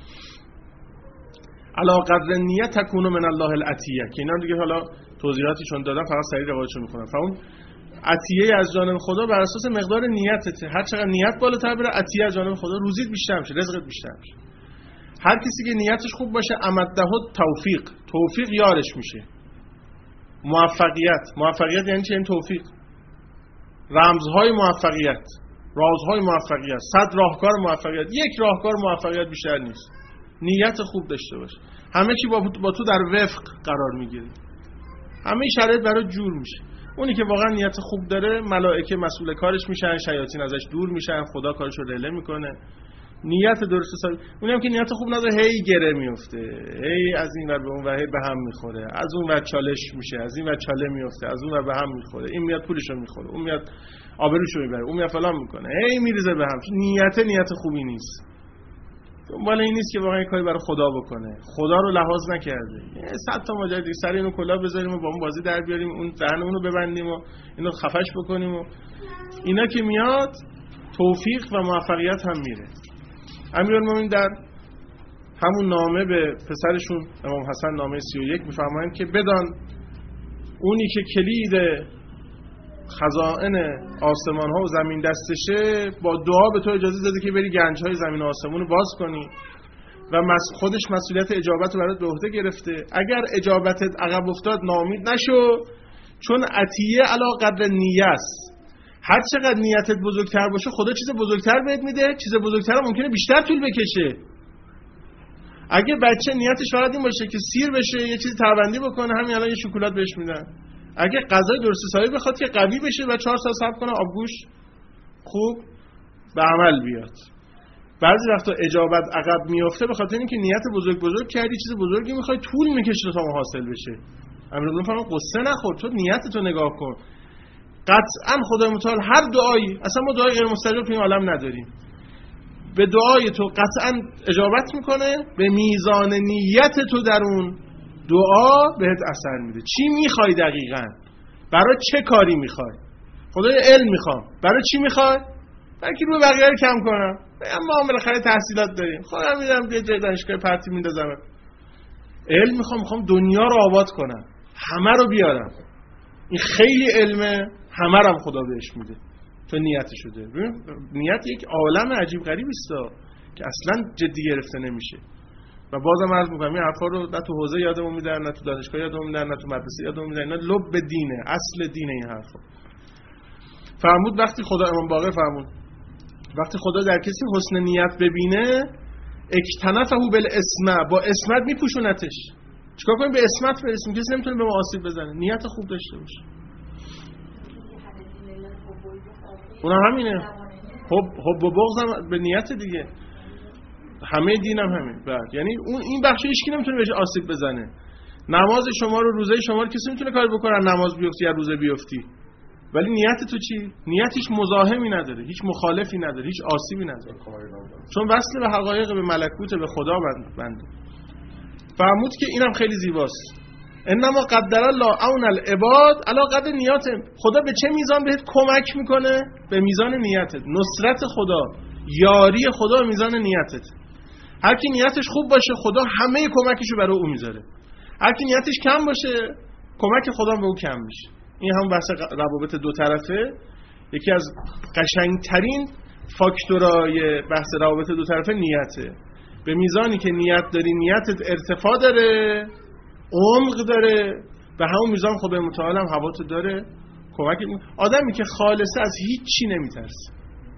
علی قدر نیت تکون من الله العطیه، که اینا دیگه حالا توضیحاتی چون دادم فقط سریع روایتشو میخونم. فاون عطیه از جانب خدا بر اساس مقدار نیتته، هر چقدر نیت بالاتر بره عطیه از جانب خدا، روزیت بیشتر میشه، رزقت بیشتر میشه. هر کسی که نیتش خوب باشه امده توفیق یارش میشه. موفقیت یعنی چه؟ این توفیق. رمزهای موفقیت، رازهای موفقیت، 100 راهکار موفقیت، یک راهکار موفقیت بیشتر نیست. نیت خوب داشته باش. همه چی با تو در وفق قرار میگیره، همه شرایط برای جور میشه. اونی که واقعا نیت خوب داره ملائکه مسئول کارش میشن، شیاطین ازش دور میشن، خدا کارشو رله میکنه. نیت درست حسابی. اونی هم که نیت خوب نداره هی گره میفته، هی از این ور به اون ور به هم میخوره، از اون ور چالش میشه، از این ور چاله میفته، از اون ور به هم میخوره، این میاد پولشو میخوره، اون میاد آبروشو میبره، اون میاد فلان میکنه، هی میریزه به هم. نیت خوبی نیست. دنبال این نیست که واقعا کاری برای خدا بکنه، خدا رو لحاظ نکرده. 100 تا ماجرا دیگه، سر اینو کلا بذاریم و با اون بازی در بیاریم، اون دهنمون رو ببندیم و اینو خفش بکنیم و اینا که میاد توفیق و موفقیت هم میره. امیرالمومنین در همون نامه به پسرشون امام حسن، نامه 31 میفرمایند که بدان اونی که کلید خزائن آسمان ها و زمین دستشه، با دعا به تو اجازه داده که بری گنج های زمین و آسمون رو باز کنی و خودش مسئولیت اجابت رو برات به عهده گرفته. اگر اجابتت عقب افتاد ناامید نشو، چون عطیه علی قدر نیت است. هر چقدر نیتت بزرگتر باشه خدا چیز بزرگتر بهت میده، چیز بزرگتر ممکنه بیشتر طول بکشه. اگه بچه نیتش فقط این باشه که سیر بشه، یه چیزی تربندی بکنه، همین الان یه شکلات بهش میدن. اگه غذای درست حسابی بخواد که قوی بشه و 4 سال صبر کنه آبگوش خوب به عمل بیاد. بعضی وقتا اجابت عقب میفته به خاطر اینکه نیت بزرگ کردی، چیز بزرگی میخوای، طول میکشه تا حاصل بشه. امیرالمومنین فرمود قصه نخور، تو نیتتو نگاه کن. قطعا خدای متعال هر دعایی، اصلا ما دعای غیر مستجاب تو این عالم نداریم، به دعای تو قطعا اجابت میکنه، به میزان نیت تو در اون دعا بهت اثر میده. چی میخوای دقیقاً؟ برای چه کاری میخوای؟ خدای علم میخوام. برای چی میخوای؟ برای که روی بقیه رو کم کنم. ما بالاخره تحصیلات داریم، خودم میرم یه جای دانشگاه پرتی میندازم. علم میخوام دنیا رو آباد کنم، همه رو بیارم. این خیلی علمه، همه رو هم خدا بهش میده تو نیت شده. نیت یک عالم عجیب غریبی است که اصلا جدی گرفته نمیشه. و بازم عرض میکنم این حرفا رو نه تو حوزه یادمون میدن، نه تو دانشگاه یادمون میدن، نه تو مدرسه یادمون میدن. اینا لب دینه، اصل دینه این حرفا. فرمود وقتی خدا، امام باقر فرمود وقتی خدا در کسی حسن نیت ببینه، اکتنفه بالاسم، با اسمت میپوشونتش. چیکار کنیم به اسمت برسیم؟ کسی نمیتونه به ما آسیب بزنه. نیت خوب داشته باشه. اونم همینه. حب و بغض هم به نیت دیگه. همه دینم همین. بعد یعنی این بخش هیچ کی نمیتونه بهش آسیب بزنه. نماز شما رو، روزه شما رو کسی میتونه کاری بکنه، نماز بیفتی یا روزه بیفتی. ولی نیت تو چی؟ نیت هیچ مزاحمی نداره، هیچ مخالفی نداره، هیچ آسیبی نداره. چون وصل به حقایق، به ملکوت، به خدا بنده. فرمود که اینم خیلی زیباست. انما قدر الله اون العباد علی قدر نیاتهم. خدا به چه میزان بهت کمک میکنه؟ به میزان نیتت. نصرت خدا، یاری خدا به میزان نیتت. هر کی نیتش خوب باشه خدا همه کمکشو برای او میذاره. هر کی نیتش کم باشه کمک خدا به او کم میشه. این هم بحث روابط دو طرفه. یکی از قشنگترین فاکتورهای بحث روابط دو طرفه نیته. به میزانی که نیت داری، نیتت ارتفاع داره، عمق داره، به همون میزان خدای متعال هم هواتو داره کمک. آدمی که خالصه از هیچ چی نمیترسه،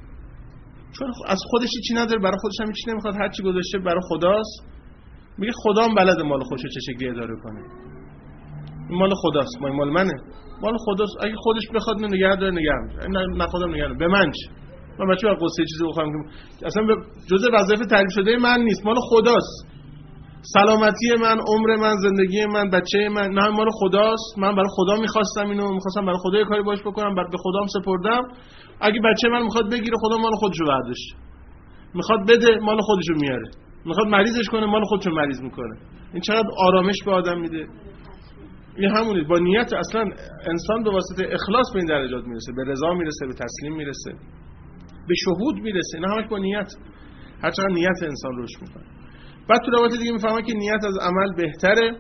چون از خودش چی نداره، برای خودش هم هیچ نمیخواد، هر چی گذاشته برای خداست. میگه خدا هم بلد مال خودشو چه شکلی اداره کنه. این مال خداست، مال منه، مال خداست. اگه خودش بخواد نگه داره نگه می‌داره، نه خودم نگه به من چه؟ من بچه‌ها قصه چیزی بخوام که اصلا جزء وظایف تعریف شده من نیست، مال خداست. سلامتی من، عمر من، زندگی من، بچه من، نه مال خداست. من برای خدا می‌خواستم اینو، می‌خواستم برای خدا یه کاری باش بکنم، بعد به خدام سپردم. اگه بچه من می‌خواد بگیره، خدا مال خودشو برداشت. می‌خواد بده، مال خودشو میاره. می‌خواد مریضش کنه، مال خودشو مریض می‌کنه. این چقدر آرامش به آدم میده. این همونه. با نیت اصلا انسان به واسطه اخلاص به این درجات میرسه، به رضا میرسه، به تسلیم میرسه، به شهود میرسه. نه همش با نیت. هر چقدر نیت انسان رشد میکنه. بعد تو روایت دیگه میفهمن که نیت از عمل بهتره.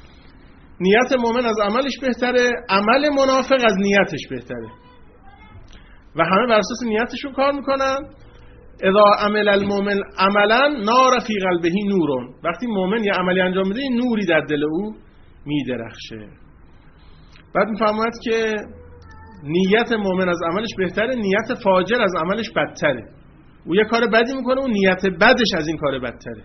نیت مؤمن از عملش بهتره، عمل منافق از نیتش بهتره. و همه بر اساس نیتشون کار میکنن. اذا عمل المؤمن عملا نار فی قلبه نور. وقتی مؤمن یه عملی انجام میده، نوری در دل او میدرخشه. بعد میفهمد که نیت مؤمن از عملش بهتره، نیت فاجر از عملش بدتره. او یه کار بدی میکنه و نیت بدش از این کار بدتره.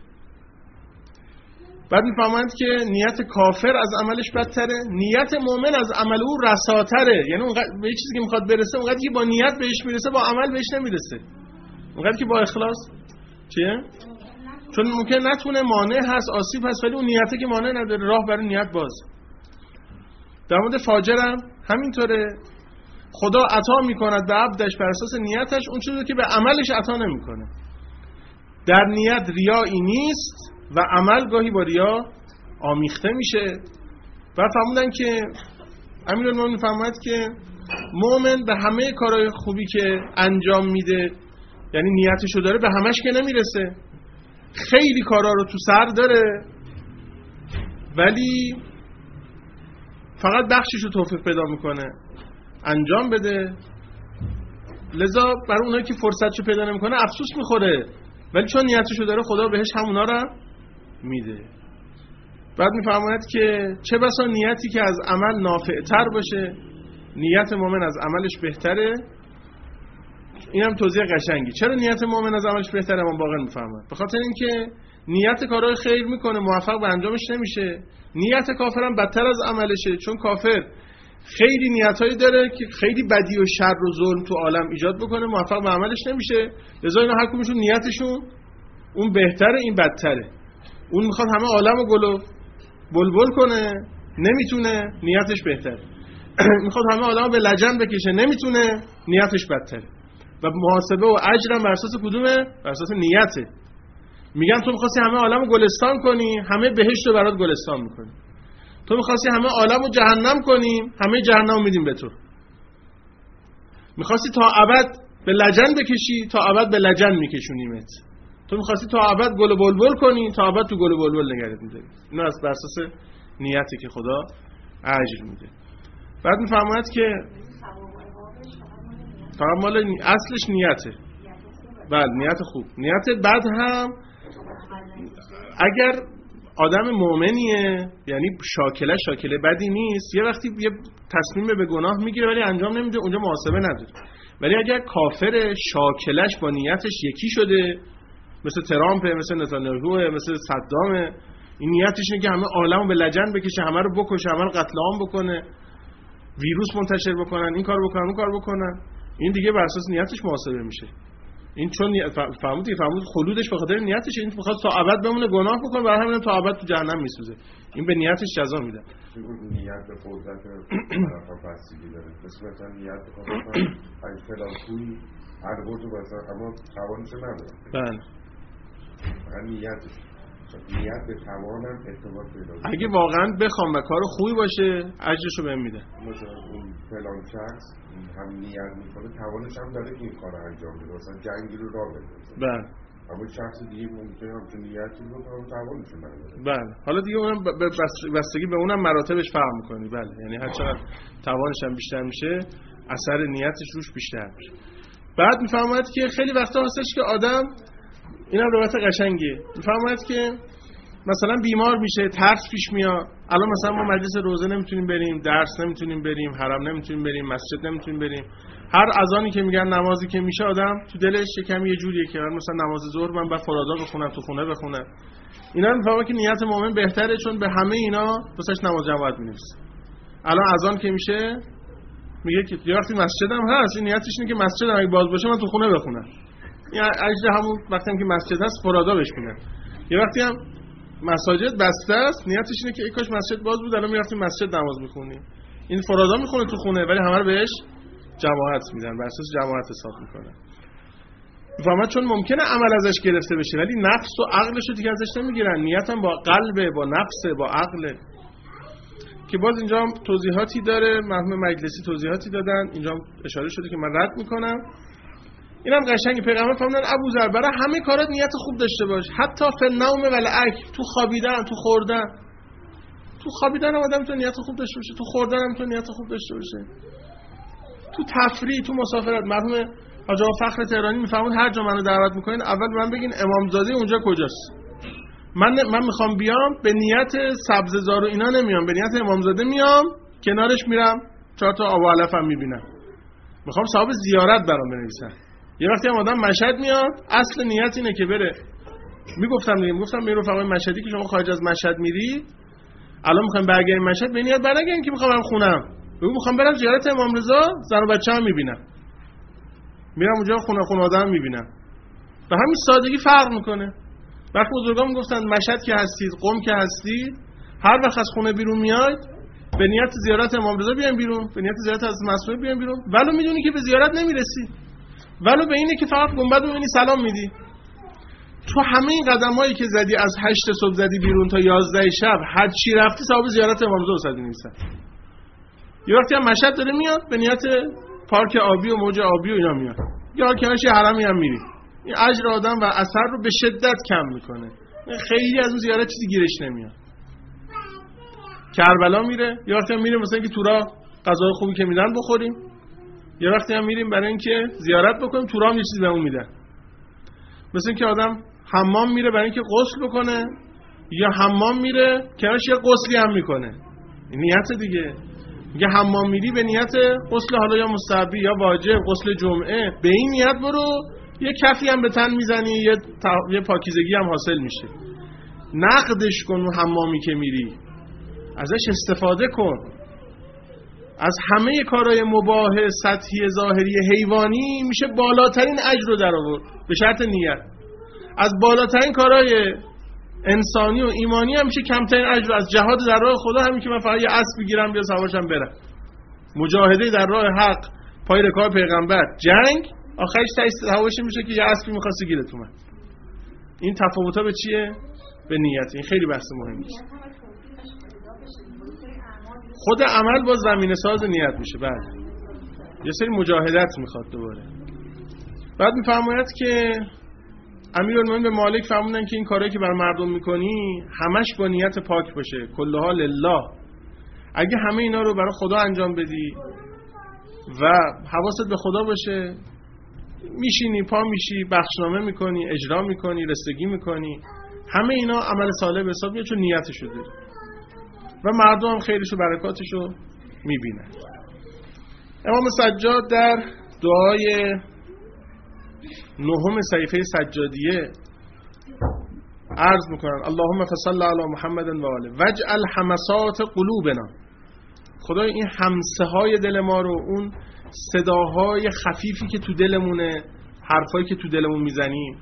بعد میفهمند که نیت کافر از عملش بدتره، نیت مؤمن از عمل او رساتره. یعنی به یه چیزی که میخواد برسه، اونقدر که با نیت بهش میرسه با عمل بهش نمیرسه. اونقدر که با اخلاص چیه؟ چون ممکن نتونه، مانع هست، آسیب هست، ولی اون نیته که مانع نداره، راه برای نیت باز. در مورد فاجرم همینطوره. خدا عطا میکند به عبدش بر اساس نیتش اون چیزی که به عملش عطا نمیکنه. در نیت ریایی نیست و عمل گاهی با ریا آمیخته میشه. و فرمودن که امیرالمومنین فرمود که مؤمن به همه کارهای خوبی که انجام میده، یعنی نیتشو داره، به همش که نمیرسه، خیلی کارا رو تو سر داره ولی فقط بخششو توفیق پیدا میکنه انجام بده. لذا برای اونایی که فرصتشو پیدا نمیکنه افسوس میخوره، ولی چون نیتشو داره خدا بهش همونا رو میده. بعد میفرماید که چه بسا نیتی که از عمل نافعتر باشه، نیت مؤمن از عملش بهتره. این هم توضیح قشنگی. چرا نیت مؤمن از عملش بهتره؟ من واقعا میفهمم. به خاطر اینکه نیت کارهای خیر میکنه، موفق به انجامش نمیشه. نیت کافر هم بدتر از عملشه، چون کافر خیلی نیتایی داره که خیلی بدی و شر و ظلم تو عالم ایجاد بکنه، موفق به عملش نمیشه. لذا اینا هر کدومشون نیتشون اون بهتره، این بدتره. اون میخواد همه عالمو گلو بلبل کنه، نمیتونه، نیتش بهتره. میخواد همه عالمو به لجن بکشه، نمیتونه، نیتش بدتره. و محاسبه و اجرم بر اساس کدومه؟ بر اساس نیته. میگن تو میخواستی همه عالمو گلستان کنی، همه بهشت رو برات گلستان میکنی. تو میخواستی همه عالمو جهنم کنیم، همه جهنم میدیم به تو. میخواستی تا ابد به لجن بکشی، تا ابد به لجن میکشونیمت. تو میخواستی تا ابد گل و بلبل کنی، تا ابد تو گل و بلبل نگرت میداری. اینو از بر اساس نیتی که خدا اجر میده. بعد میفرماید که فقط مال اصلش نیته. بله، نیت خوب. نیت بد هم اگر آدم مؤمنیه، یعنی شاکله بدی نیست، یه وقتی یه تصمیم به گناه میگیره ولی انجام نمیده، اونجا محاسبه نداره. ولی اگر کافر شاکلش با نیتش یکی شده، مثل ترامپ، مثل نتانیاهو، مثل صدام، این نیتش اینه که همه عالمو به لجن بکشه، همه رو بکشه، همه رو قتل عام بکنه، ویروس منتشر بکنن، این کارو بکنن، اون کارو بکنن، این دیگه بر اساس نیتش محاسبه میشه. این چون فهمود خلودش به خاطر نیتش، این میخواد تا ابد بمونه گناه بکنه، برای همین تا ابد تو جهنم میسوزه. این به نیتش جزا میده. نیت به قدرت طرفا بستگی داره. مثلا نیت بکنه اگه فلان هر برد مثلا اما توانش نداره. بله. نیت به توانم ارتباط پیدا کنه. اگه واقعا بخوام و کار خوبی باشه اجرشو بهم میده. مثلا اون فلان شخص هم نیت میکنه، توانش هم داره که این کارو انجام بده، مثلا جنگی رو راه بندازه. بله. اما شخص دیگه ممکنه همچون نیتی رو توانش نداره. بله. حالا دیگه اونم بستگی به اونم مراتبش فرق میکنه. بله. یعنی هر چقدر توانش هم بیشتر میشه، اثر نیتش روش بیشتر میشه. بعد میفهمید که خیلی وقتا هستش که آدم، اینم روایت قشنگیه، میفهمید که مثلا بیمار میشه، ترس پیش میاد. الان مثلا ما مجلس روزه نمیتونیم بریم، درس نمیتونیم بریم، حرم نمیتونیم بریم، مسجد نمیتونیم بریم. هر اذانی که میگن نمازی که میشه، آدم تو دلش کمی یه جوریه که مثلا نماز ظهر من بعد فرادا بخونم، تو خونه بخونم. اینا میفهمه که نیت مؤمن بهتره، چون به همه اینا واسش نماز جماعت مینویسه. الان اذان که میشه میگه که یه وقتی مسجدم هست، این نیتش اینه که مسجدم اگه باز باشه من تو خونه بخونم. این اجر همون وقتی هم که مسجد هست فرادا بهش میدن. یه وقتی هم مساجد بسته است، نیتش اینه که ای کاش مسجد باز بود، الان میرفتیم مسجد نماز میخونیم. این فرادا میخونه تو خونه، ولی همه رو بهش جماعت میدن، بر اساس جماعت حساب میکنن. فهمت؟ چون ممکنه عمل ازش گرفته بشه ولی نفس و عقلش رو دیگه ازش نمیگیرن. نیتم با قلبه، با نفسه، با عقله. که باز اینجا هم توضیحاتی داره، مرحوم مجلسی توضیحاتی دادن، اینجا اشاره شده که من رد میکنم. اینم قشنگه. پیغمبر فرمودن ابوذر برای همه کارات نیت خوب داشته باش، حتی فنوم والاکل، تو خوابیدن، تو خوردن. تو خوابیدن آدم تو نیت خوب داشته باشه، تو خوردن هم تو نیت خوب داشته باشه، تو تفریح، تو مسافرت. مرحوم حاج آقا فخر تهرانی میفرمود هر جا منو دعوت میکنین اول من بگین امامزاده اونجا کجاست. من میخوام بیام به نیت سبززار و اینا نمیام، به نیت امامزاده میام، کنارش میرم 4 تا آب و علفم میبینم، میخوام ثواب زیارت برام بنویسن. یه وقتی هم آدم مشهد میاد، اصل نیت اینه که بره. میگفتم به رفقای مشهدی که شما خارج از مشهد میری، الان میخوایم برگردیم مشهد، به نیت برنگردیم که میخوام برم خونم، بگو میخوام برم زیارت امام رضا، زن و بچه‌ام میبینم، میرم اونجا خونه آدم میبینم. به همین سادگی فرق میکنه. وقتی بزرگان میگفتن مشهد که هستید، قم که هستید، هر وقت از خونه بیرون میاید به نیت زیارت امام رضا بیاین بیرون، به نیت زیارت از معصومه بیاین بیرون، ولو میدونی که به زیارت نمیرسی، ولو به اینه که فقط گنبد میبینی سلام میدی. تو همه این قدمایی که زدی از 8 صبح زدی بیرون تا 11 شب هر چی رفتی ثواب زیارت امام رضا استاد نیست. یه وقتی هم مشهد داره میاد به نیت پارک آبی و موج آبی و اینا میاد، یا کنارش یه حرمی هم میری، این اجر آدم و اثر رو به شدت کم میکنه. خیلی از اون زیارت چیزی گیرش نمیاد. کربلا میره، یه وقتی هم میریم مثلا که تو راه غذای خوبی که میدن بخوریم، یه وقتی هم میریم برای اینکه زیارت بکنیم، تو راه هم یه چیزی بهمون میدن. مثلا اینکه آدم حمام میره برای اینکه غسل بکنه، یا حمام میره کنارش یه غسلی هم میکنه. این نیت دیگه. میگه حمام میری به نیت غسل حالا یا مستحبی یا واجب، غسل جمعه، به این نیت برو، یه کفی هم به تن میزنی، یه پاکیزگی هم حاصل میشه. نقدش کن اون حمامی که میری، ازش استفاده کن. از همه کارهای مباح سطحی ظاهری حیوانی میشه بالاترین اجر رو در آورد به شرط نیت. از بالاترین کارهای انسانی و ایمانی هم میشه کمترین اجر. از جهاد در راه خدا همین که من فقط یه اسب بگیرم بیا سوارشم برم. مجاهده در راه حق پای رکاب پیغمبر، جنگ، آخرش تهش میشه که یه اسبی می‌خواسته گیرت اومد. این تفاوت‌ها به چیه؟ به نیت. این خیلی بحث مهمی است. خود عمل با زمینه ساز نیت میشه. بعد یه سری مجاهدت میخواد دوباره. بعد میفرماید که امیرالمومنین به مالک فرمودن که این کارهایی که بر مردم میکنی همش با نیت پاک باشه، کلها لله. اگه همه اینا رو برای خدا انجام بدی و حواست به خدا باشه، میشینی پا میشی، بخشنامه میکنی، اجرا میکنی، رستگی میکنی، همه اینا عمل صالح به حساب میاد چون نیتشو داری و مردم هم خیرش و برکاتشو میبینن. امام سجاد در دعای 9 صحیفه سجادیه عرض میکنن اللهم فصل علی محمد و آله واجعل حمسات قلوبنا. خدای این همسه های دل ما رو، اون صداهای خفیفی که تو دلمونه، حرفایی که تو دلمون میزنیم،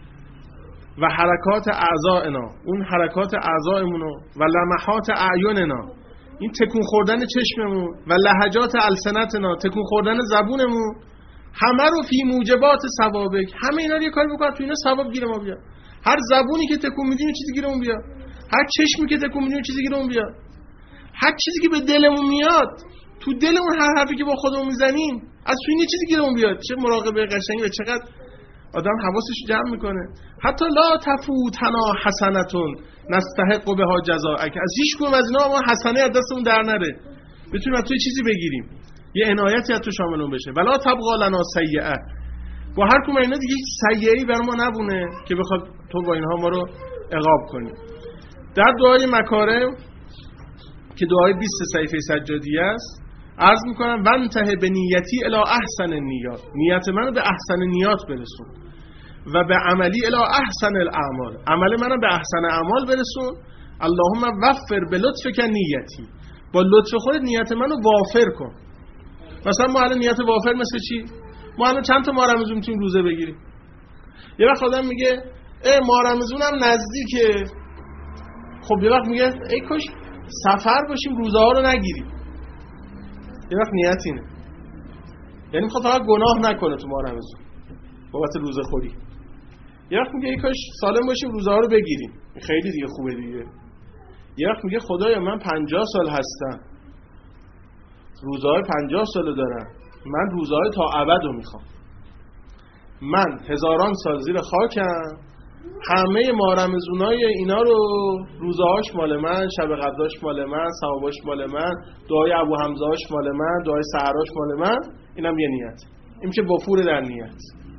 و حرکات اعضائنا، اون حرکات اعضائمونو، و لمحات اعیننا، این تکون خوردن چشممون، و لهجات السنتنا، تکون خوردن زبونمون، همه رو فی موجبات ثوابک، همه اینا رو یه کاری بکن تو اینا ثواب گیر ما بیاد. هر زبونی که تکون میدیم یه چیزی گیرمون بیاد، هر چشمی که تکون میدیم یه چیزی گیرمون بیاد، هر چیزی که به دلمون میاد، تو دلمون هر حرفی که با خودمون میزنیم از تو این یه چیزی گیرمون بیاد. چه مراقبه قشنگی و چقدر آدم حواسش جمع میکنه. حتی لا تفوتنا حسنتون نستحق بها جزاءک، از هیچ کدوم از اینا ما حسنه از دستمون در نره، بتونیم از توی چیزی بگیریم، یه عنایتی از تو شاملون بشه. ولا تبغى لنا سیئه، با هر کدوم اینا دیگه سیئه‌ای بر ما نبونه که بخواد تو با اینها ما رو عقاب کنی. در دعای مکارم که دعای 20 صحیفه سجادیه است عرض میکنم وانتهی به نیتی الی احسن النیات، نیت منو به احسن نیات برسون، و به عملی الی احسن الاعمال، عمل منو به احسن اعمال برسون. اللهم وفر به لطفک نیتی، با لطف خودت نیت منو وافر کن. مثلا ما الان نیت وافر مثل چی؟ ما الان چند تا ماه رمضان میتونیم روزه بگیریم. یه وقت آدم میگه ماه رمضان هم نزدیکه، خب یه وقت میگه ای کاش سفر باشیم روزه ها رو نگیریم. یه وقت نیت اینه، یعنی میخواد فقط گناه نکنه تو ماه رمضان بابت روزه خوری. یه وقت میگه ای کاش سالم باشیم روزه ها رو بگیریم، خیلی دیگه خوبه دیگه. یه وقت میگه خدایا من 50 سال هستم، روزه های 50 سال دارم، من روزه های تا ابد رو میخوام، من هزاران سال زیر خاکم، همه ماه رمضونای اینا رو روزهاش مال من، شب قدراش مال من، ثواباش مال من، دعای ابو حمزهاش مال من، دعای سحراش مال من. اینم یه نیت، این میشه وفور در نیت.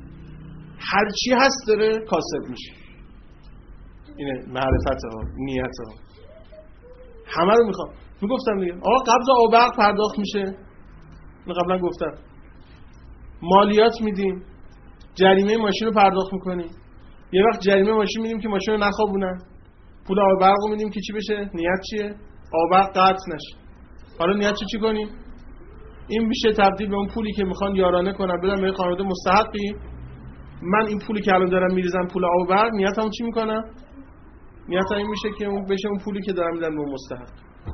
هر چی هست داره کاسب میشه. اینه معرفت ها، نیت ها، همه رو میخوام. میگفتم دیگه آقا قبض آبق پرداخت میشه، من قبلا گفتم مالیات میدیم، جریمه ماشین رو پرداخت میکنیم، یه وقت جریمه ماشین میدیم که ماشین رو نخوابونن، پول آبق رو میدیم که چی بشه؟ نیت چیه؟ آبق قطع نشه. حالا نیت چی کنیم؟ این میشه تبدیل به اون پولی که میخوان یارانه کنن بدن به خانواده مستحقی. من این پولی که الان دارم میریزم پول آبق، نیتم چی میکنم؟ نیتم این میشه که اون بشه اون پولی که دارم میدن به مستحق.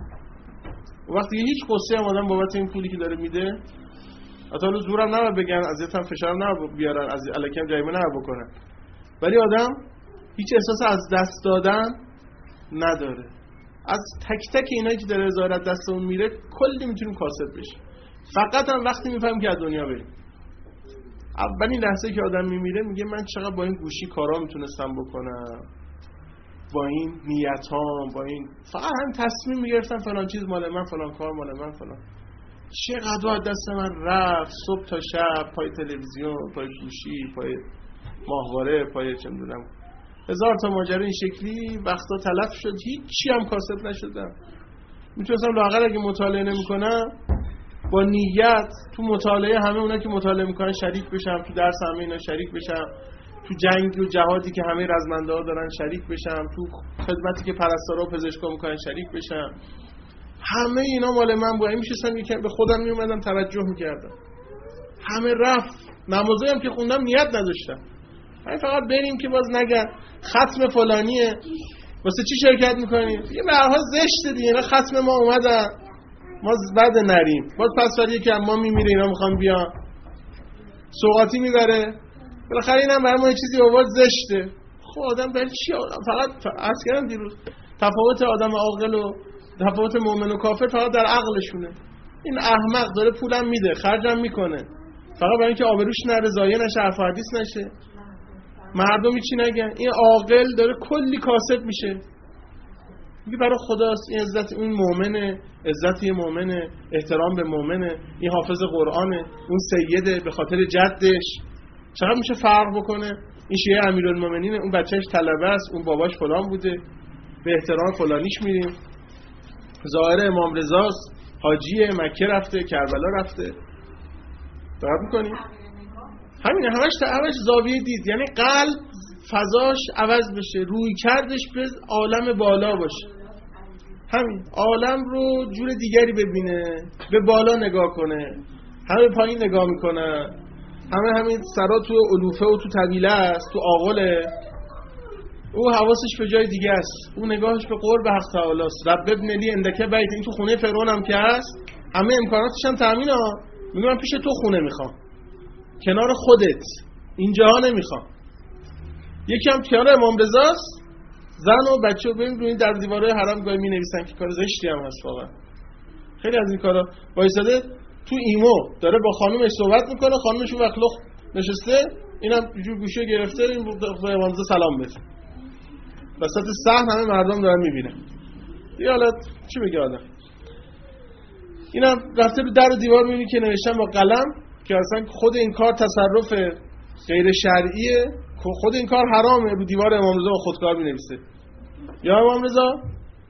وقتی هیچ قصه هم آدم بابت این پولی که داره میده، حتی زورم نباید بگن، اذیتم فشارم نباید بیارن، از الکم جریمه نباید بکنن، ولی آدم هیچ احساس از دست دادن نداره. از تک تک اینایی که در وزارت دستمون میره کلی میتونیم کاسب بشیم. فقط هم وقتی میفهمیم که از دنیا بریم. اولین لحظه که آدم میمیره میگه من چقدر با این گوشی کارا میتونستم بکنم، با این نیتام، با این فقط هم تصمیم میگرفتم فلان چیز مال من، فلان کار مال من، فلان چقدر از دست من رفت. صبح تا شب پای تلویزیون، پای گوشی، پای ماهواره، پای چه میدونم هزار تا ماجرا این شکلی وقتا تلف شد، هیچی هم کاسب نشدم. میتونستم لااقل اگه مطالعه نمیکنم با نیت تو مطالعه همه اونا که مطالعه میکنن شریک بشم، تو درس همه اینا شریک بشم، تو جنگ و جهادی که همه رزمنده ها دارن شریک بشم، تو خدمتی که پرستارا و پزشکا میکنن شریک بشم. همه اینا مال من بود. میشستم یکم به خودم میومدم توجه میکردم. همه رفت. نمازایی هم که خوندم نیت نداشتم. همین فقط بریم که باز نگن ختم فلانیه، واسه چی شرکت میکنیم؟ یه به هر حال زشته دیگه، اینا ختم ما اومدن، ما بعد نریم. باز پسوری که ما میمیره اینا میخوان بیان. سوغاتی میبره. بالاخره اینم برای ما یه چیزی آواز زشته. خب آدم برای چی؟ فقط عرض کردم دیروز تفاوت آدم عاقل و تفاوت مؤمن و کافر فقط در عقلشونه. این احمق داره پولم میده، خرجم میکنه، فقط برای اینکه آبروش نره، ضایع نشه، حرف و حدیث نشه، مردم هیچی نگن. این عاقل داره کلی کاسب میشه. میگه برای خداست. این عزت این مؤمنه، عزت یه مؤمنه، احترام به مؤمنه، این حافظ قرآنه، اون سیده به خاطر جدش. چقدر میشه فرق بکنه؟ این شیعه امیرالمومنینه، اون بچهش طلبه است، اون باباش فلان بوده، به احترام فلانیش میریم. ظاهر امام رضاست، حاجیه، مکه رفته، کربلا رفته. دقت میکنی؟ همینه، همش زاویه دید. یعنی قلب فضاش عوض بشه، روی کردش به عالم بالا باشه. همین عالم رو جور دیگری ببینه، به بالا نگاه کنه. همه پایین نگاه میکنه، همین سرا تو علوفه و تو طویله است، تو آغله. او حواسش به جای دیگه است، او نگاهش به قرب حق تعالی است. رب ابن لی عندک بیت. این تو خونه فرعون هم که هست، همه امکاناتش هم تامینه. میگه من پیش تو خونه میخوام، کنار خودت، اینجاها نمیخوام. یکی هم کنار امام رضاست، زن و بچه. ببین روی در دیواره حرم گاهی مینویسن که کار زشتی هم هست واقعا. خیلی از این کارا وایساده تو ایمو داره با خانومش صحبت میکنه، خانومش اون وقت لخ نشسته، اینم جور گوشه گرفته، این به امام رضا سلام بده. وسط صحن همه مردم دارن میبینن. یه حالت چی بگه آدم؟ اینم رفته رو در و دیوار میبینی که نوشتن با قلم که اصلا خود این کار تصرف غیر شرعیه، خود این کار حرامه. رو دیوار امام رضا با خودکار مینویسه یا امام رضا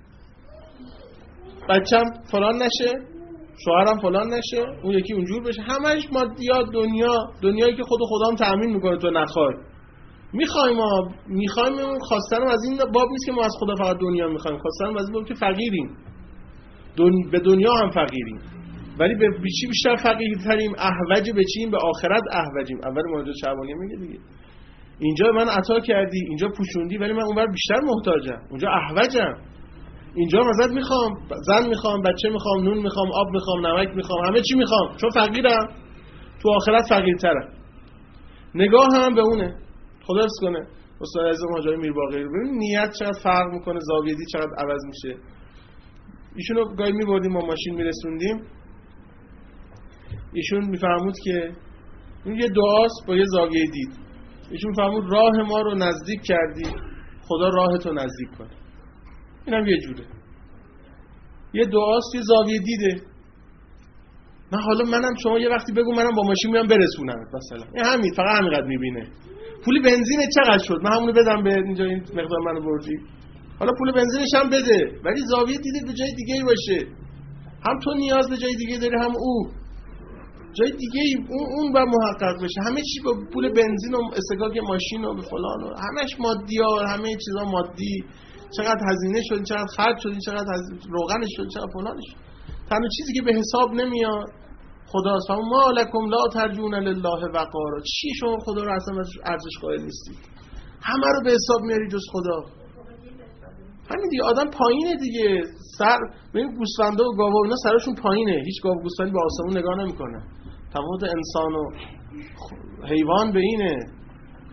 بچم فلان نشه، شوهرم فلان نشه، اون یکی اونجور بشه. همش مادیات، دنیایی که خود خودم تأمین میکنه تو نخوای. میخوایم اون خواستن از این باب نیست که ما از خدا فقط دنیا میخوایم، خواستن از این باب که فقیریم، به دنیا هم فقیریم، ولی به چی بیشتر فقیرتریم؟ احوج به چیم؟ به آخرت احوجیم. اول مورد شعبانی میگه دیگه، اینجا من عطا کردی، اینجا پوشوندی، ولی من اونور بیشتر محتاجم، اونجا احوجم. اینجا ازت میخوام، زن میخوام، بچه میخوام، نون میخوام، آب میخوام، نمک میخوام، همه چی میخوام، چون فقیرم. تو آخرت فقیرترم. نگاه هم به اونه. خدا حفظ کنه استاد عزیزم حاجی میرباقری. ببین نیت چقدر فرق میکنه، زاویه دید چقدر عوض میشه. ایشونو گاهی میبردیم با ماشین میرسوندیم، ایشون میفهمود که این یه دعاست با یه زاویه دید. ایشون فهمود راه ما رو نزدیک کردی، خدا راهتو نزدیک کنه. اینم یه جوره، یه دعاست، یه زاویه دیده. من حالا منم شما یه وقتی بگو منم با ماشین میام برسونم مثلا، این همین فقط همینقدر میبینه. پول بنزین چقدر شد؟ من همونو بدم به اینجا، این مقدار منو بردی، حالا پول بنزینش هم بده، ولی زاویه دیده به جای دیگه باشه. هم تو نیاز به جای دیگه داری، هم او جای دیگه اون با محقق بشه. همه چی با پول بنزین و استکاک ماشین و به فلان و همش مادیار، همه چیزا مادی. چقدر هزینه شد، چقدر خرج شد، چقدر روغنش شد، چقدر فلانش. تنها چیزی که به حساب نمیاد خداست. ما لکم لا ترجون لله وقارا. چی شما خدا رو اصلا ارزش قائل نیستید؟ همه رو به حساب میاری جز خدا. همین دیگه، آدم پایینه دیگه. سر ببین گوسفندا و گاوا اینا سرشون پایینه، هیچ گاو گوسفندی به آسمون نگاه نمیکنه. تفاوت انسان و حیوان به اینه.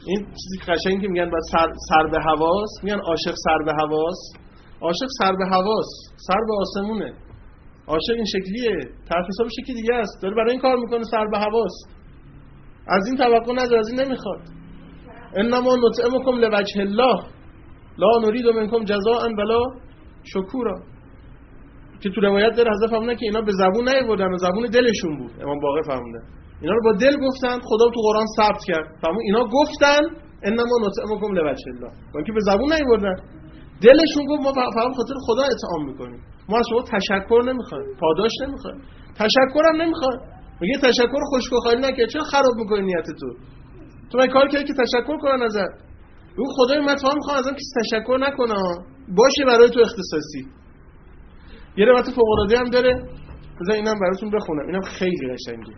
این چیزی قشنگی که میگن بعد سر به هواست، میگن عاشق سر به هواست. عاشق سر به هواست، سر به آسمونه. عاشق این شکلیه، طرف حساب شکلی دیگه است، داره برای این کار میکنه، سر به هواست، از این توقع نداره، از این نمیخواد. انما نطعمکم لوجه الله لا نريد منکم جزاء ولا شکورا، که تو روایت داره حضرت فرمودن که اینا به زبون نیاوردن، به زبون دلشون بود. امام باقر فرمودن اینا رو با دل گفتن، خدا تو قرآن ثبت کرد. فرمود اینا گفتن انما نطعمکم لوجه الله، ولی که به زبون نیاوردن، دلشون گفت ما فقط خاطر خدا اطعام میکنیم، ما از شما تشکر نمیخوایم، پاداش نمیخوایم، تشکر هم نمیخوایم. میگه تشکر خشک و خالی نکنه، چرا خراب میکنی نیت تو من کار کردی که تشکر کنن ازت. اون خدای متفاهم میخوام ازم کسی تشکر نکنه، باشه برای تو اختصاصی. یه روایت فوق العاده هم داره، بذار اینم براتون بخونم، اینم خیلی قشنگه.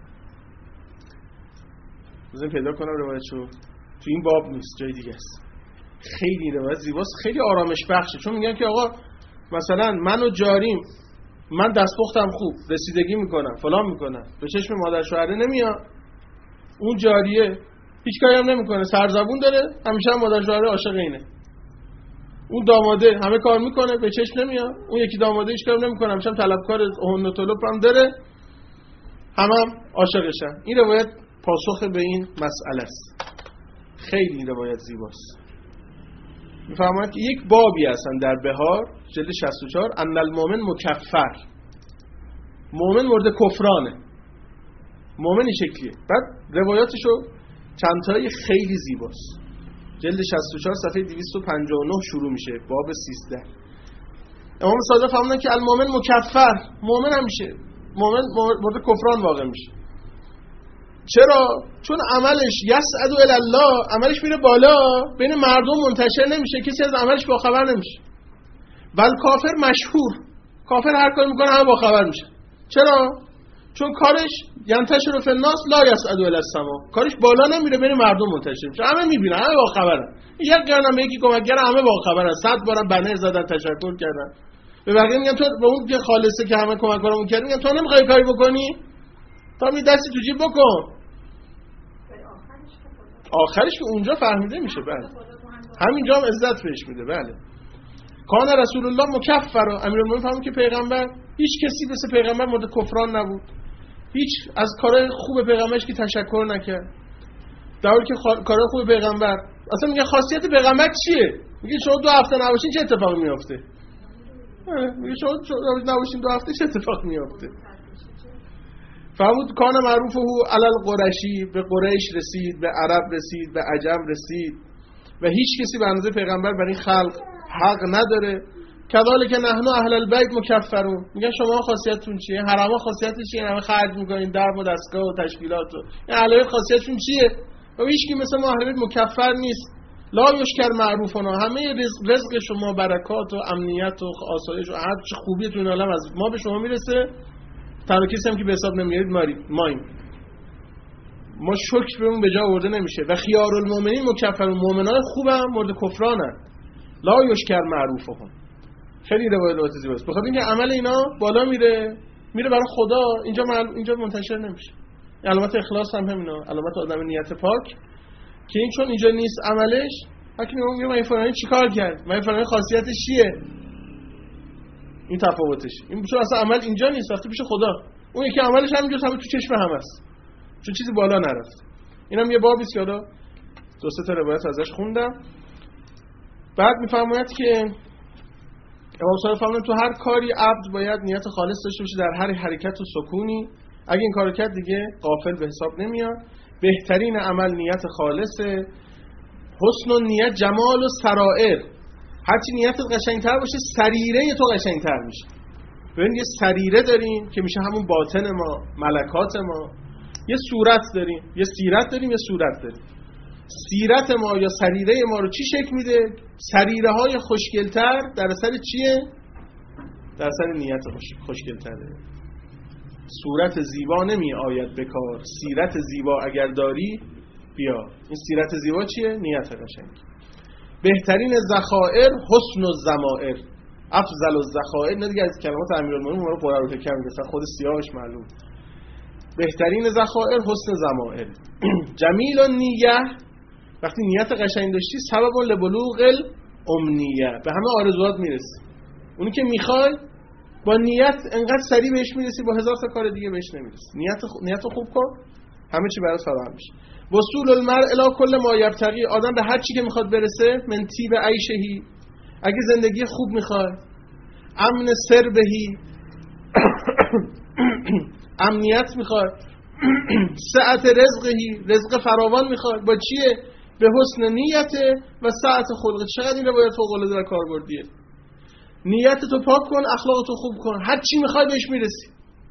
بذار پیدا کنم روایتشو، تو این باب نیست، جای دیگه است. خیلی روایت زیباست، خیلی آرامش بخشه. چون میگن که آقا مثلا من و جاریم، من دستپختم خوب، رسیدگی میکنم، فلان میکنم، به چشم مادر شوهره نمیاد، اون جاریه هیچ کاری هم نمیکنه، سرزبون داره، همیشه هم مادر شوهره عاشق اینه. اون داماده همه کار میکنه، به چشم نمیاد. اون یکی داماده هیچ کاری نمیکنه، همیشه هم طلبکار اون طلب هم داره، هم عاشقشن. این روایت پاسخ به این مسئله است. خیلی این روایت زیباست. میفهمید که یک بابی هستن در بهار جلد 64 ان المؤمن مکفر، مؤمن مورد کفرانه، مؤمن شکلیه. بعد روایاتشو چند تایی خیلی زیباست. جلد 64 صفحه 259 شروع میشه، باب 13. امام صادق فرمودن که المؤمن مکفر، مؤمن همیشه مؤمن مورد کفران واقع میشه. چرا؟ چون عملش یسعد الی الله، عملش میره بالا، بین مردم منتشر نمیشه، کسی از عملش باخبر نمیشه. بل کافر مشهور، کافر هر کاری میکنه همه باخبر میشه. چرا؟ چون کارش ینتشر فی الناس لا یسعد الی السما، کارش بالا نمیره، بین مردم منتشر میشه، همه میبینن، همه باخبرن. یک گرنم یکی کمکگر، همه باخبرن، 100 بارم بنر زدن، تشکر کردن. به بقیه میگن تو به اون که خالصه که همه کمکارمون کردن، میگن تو نمیخوای کاری بکنی؟ تا می دستی تو جیب بکن. آخرش که اونجا فهمیده میشه. بله همینجا هم عزت بهش میده. بله کان رسول الله مکفر، امیرالمومنین فهمید که پیغمبر، هیچ کسی مثل پیغمبر مورد کفران نبود، هیچ از کارهای خوب پیغمبرش که تشکر نکرد، در حالی که کارهای خوب پیغمبر اصلا میگه خاصیت پیغمبر چیه؟ میگه شما 2 هفته نباشین چه اتفاقی میفته؟ میگه شما نباشین 2 هفته چه اتفاقی میفته؟ فرمود کان معروفه علی القرشی، به قریش رسید، به عرب رسید، به عجم رسید و هیچ کسی به اندازه پیغمبر برای خلق حق نداره. کذالک نحن اهل البیت مکفرون، میگن شما خاصیتتون چیه؟ حرما خاصیتش چیه؟ همه خرج میکنین درب و دستگاه و تشکیلات و این اهل بیت خاصیتشون چیه؟ و هیچ کی مثل ما اهل بیت مکفر نیست. لا یشکر معروفنا، همه رزق شما، برکات و امنیت و آسایش و هر چه خوبی تو این عالم از ما به شما میرسه، تنها کسی هم که به حساب نمیارید ماییم. ما شکر بهمون به جا آورده نمیشه. و خیار المؤمنین مکفرون، مؤمنان خوبم مورد کفرانن. لا یشکر معروفهم. خیلی روایت زیباست. بخاطر اینکه عمل اینا بالا میره برای خدا، اینجا منتشر نمیشه. علامت اخلاص هم همینا، علامت آدم نیت پاک، که این چون اینجا نیست عملش، حتی میگم من فلانی چیکار کرد، من فلانی خاصیتش چیه، این تفاوتش. این چون اصلا عمل اینجا نیست، وقتی پیش خدا. اون یکی عملش همینجاست، همه تو چشم همه است، چون چیزی بالا نرفت. اینم یه بابی است که حالا 2-3 تا روایت ازش خوندم. بعد میفرماید که امام صادق فرمودن تو هر کاری عبد باید نیت خالص داشته باشه، در هر حرکت و سکونی. اگه این کارو کرد دیگه غافل به حساب نمیاد. بهترین عمل نیت خالصه. حسن النیت جمال و سرائر، هرچی نیتت قشنگتر باشه سریره تو قشنگتر میشه. ببین یه سریره داریم که میشه همون باطن ما، ملکات ما. یه صورت داریم، یه سیرت داریم، یه صورت داریم. سیرت ما یا سریره ما رو چی شکل میده؟ سریره های خوشگلتر در اثر چیه؟ در اثر نیت خوشگلتره. صورت زیبا نمی آید به کار، سیرت زیبا اگر داری بیا. این سیرت زیبا چیه؟ نیت قشنگ. بهترین ذخائر حسن الضمائر، افضل الذخائر. نه دیگه از کلمات امیرالمومنین ما رو قرار فکر می‌رسن، خود سیاقش معلوم. بهترین ذخائر حسن ضمائر. جمیل النیه، وقتی نیت قشنگ داشتی سبب لبلوغ الامنیه، به همه آرزوات میرسی. اونی که میخوای با نیت انقدر سریع بهش میرسی، با هزار تا کار دیگه بهش نمیرسی. نیت خوب کن، همه چی برات فراهم میشه. وصول المرء الی کل ما یبتغی، آدم به هر چی که میخواد برسه، من طیب عیشهی، اگه زندگی خوب میخوای، امن سر بهی، امنیت میخوای، سعت رزقهی، رزق فراوان میخوای، با چیه؟ به حسن نیت و سعت خلق. چقدر این روایت فوق العاده و کاربردیه. نیت تو پاک کن، اخلاق تو خوب کن، هر چی میخوای بهش میرسی.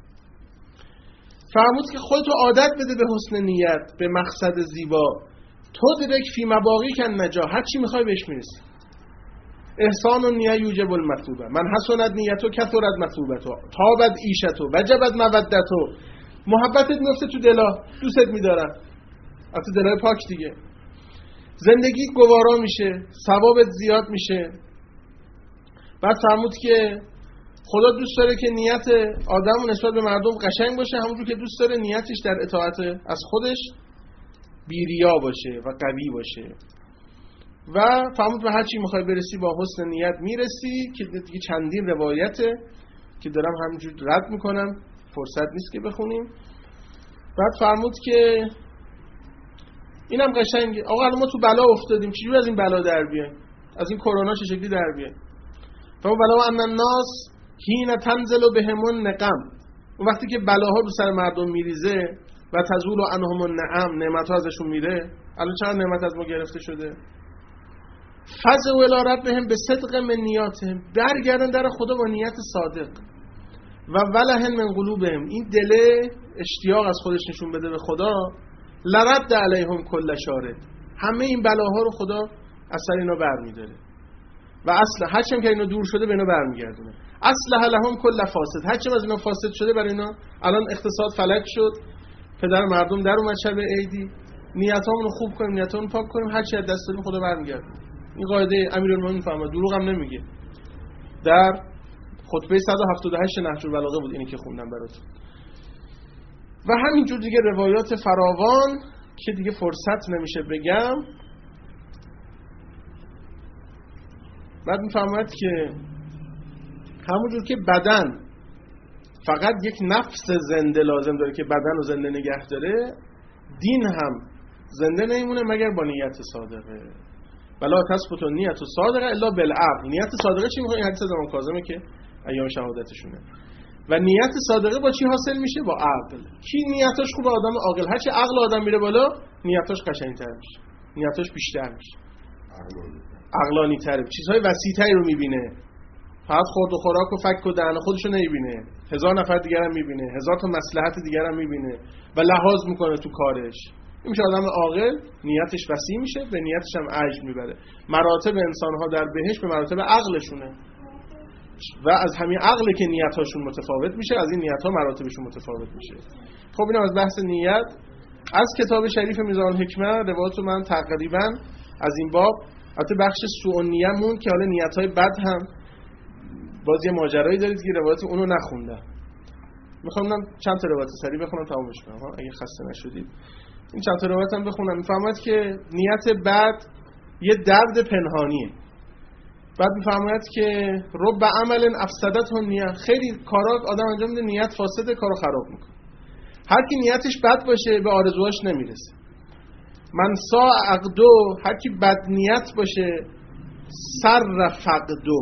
فرمود که خودتو عادت بده به حسن نیت، به مقصد زیبا. تو درک فی مباقی کن نجا، هر چی میخوای بهش میرسی. احسان النیه یوجب المطلوبه، من حسنت نیتو کثرت مطلوبتو، طابت عیشتو وجبت مودتو. محبتت میفته تو دلا، دوستت میدارن، از تو دلای پاک دیگه. زندگی گوارا میشه، ثوابت زیاد میشه. بعد فرمود که خدا دوست داره که نیت آدم نسبت به مردم قشنگ باشه، همونجور که دوست داره نیتش در اطاعت از خودش بیریا باشه و قوی باشه. و فرمود به هر چی میخوای برسی با حسن نیت میرسی، که دیگه چندین روایته که دارم همینجور رد میکنم، فرصت نیست که بخونیم. بعد فرمود که اینم قشنگه، آقا الان ما تو بلا افتادیم، چجوری از این بلا در بیایم؟ از این کرونا چه شکلی در بیایم؟ فما بلا ان الناس حین تنزل بهمون نقم، اون وقتی که بلاها رو سر مردم میریزه و تزول عنهم النعم، نعمت‌ها ازشون میره. الان چقدر نعمت از ما گرفته شده. فزعوا الی ربهم بصدق من نیاتهم، برگردن در خدا با نیت صادق. و ولهن من قلوبهم، این دل اشتیاق از خودش نشون بده به خدا. لرد علیهم کل شارد، همه این بلاها رو خدا از سر اینا برمی‌داره. و اصلا هرچند که اینا دور شده به اینا برمیگردونه. اصلح لهم کل فاسد، هرچند از اینا فاسد شده برای اینا الان اقتصاد فلج شد، پدر مردم در اومد شب عیدی. نیتامون رو خوب کنیم، نیتامون پاک کنیم، هر چی از دست داریم خدا برمیگردونه. این قاعده امیرالمومنین فهمید، دروغ هم نمیگه. در خطبه 178 نهج البلاغه بود اینی که خوندم براتون. و همینجور دیگه روایات فراوان که دیگه فرصت نمیشه بگم. بعد میفهمد که همونجور که بدن فقط یک نفس زنده لازم داره که بدن رو زنده نگه داره، دین هم زنده نمیمونه مگر با نیت صادقه. بلا تثبت نیت صادقه الا بالعقل. نیت صادقه چی میخواد؟ این حدیث امام کاظمه که ایام شهادتشونه. و نیت صادقه با چی حاصل میشه؟ با عقل. کی نیتش خوبه؟ آدم عاقل. هرچی عقل آدم میره بالا نیتش قشنگتر میشه، نیتش بیشتر میشه، عقلانی تره، چیزهای وسیع‌تری رو میبینه. فقط خورد و خوراک و فک و دهن خودشو نمیبینه، 1000 نفر دیگر هم میبینه، 1000 تا مصلحت دیگر هم میبینه و لحاظ میکنه تو کارش. این میشه آدم عاقل، نیتش وسیع میشه، به نیتش هم عجل میبره. مراتب انسان‌ها در بهشت به مراتب عقلشونه و از همین عقله که نیت‌هاشون متفاوت میشه، از این نیت‌ها مراتبشون متفاوت میشه. خب اینم از بحث نیت. از کتاب شریف میزان الحکمه روایت من تقریبا از این باب، البته بخش سوء النیه مون که حالا نیت‌های بد هم باز یه ماجرایی دارید که روایت اونو نخوندم. میخوام چند تا روایت سریع بخونم تمومش کنم ها اگه خسته نشدید. این چند تا روایت هم بخونم. میفهمید که نیت بد یه درد پنهانیه. بعد میفهمید که رب عمل افسدته النیه، خیلی کارا آدم انجام میده نیت فاسده، کارو خراب میکنه. هر کی نیتش بد باشه به آرزوهاش نمیرسه. من ساء عقدو، هر کی بد نیت باشه سر فقدو،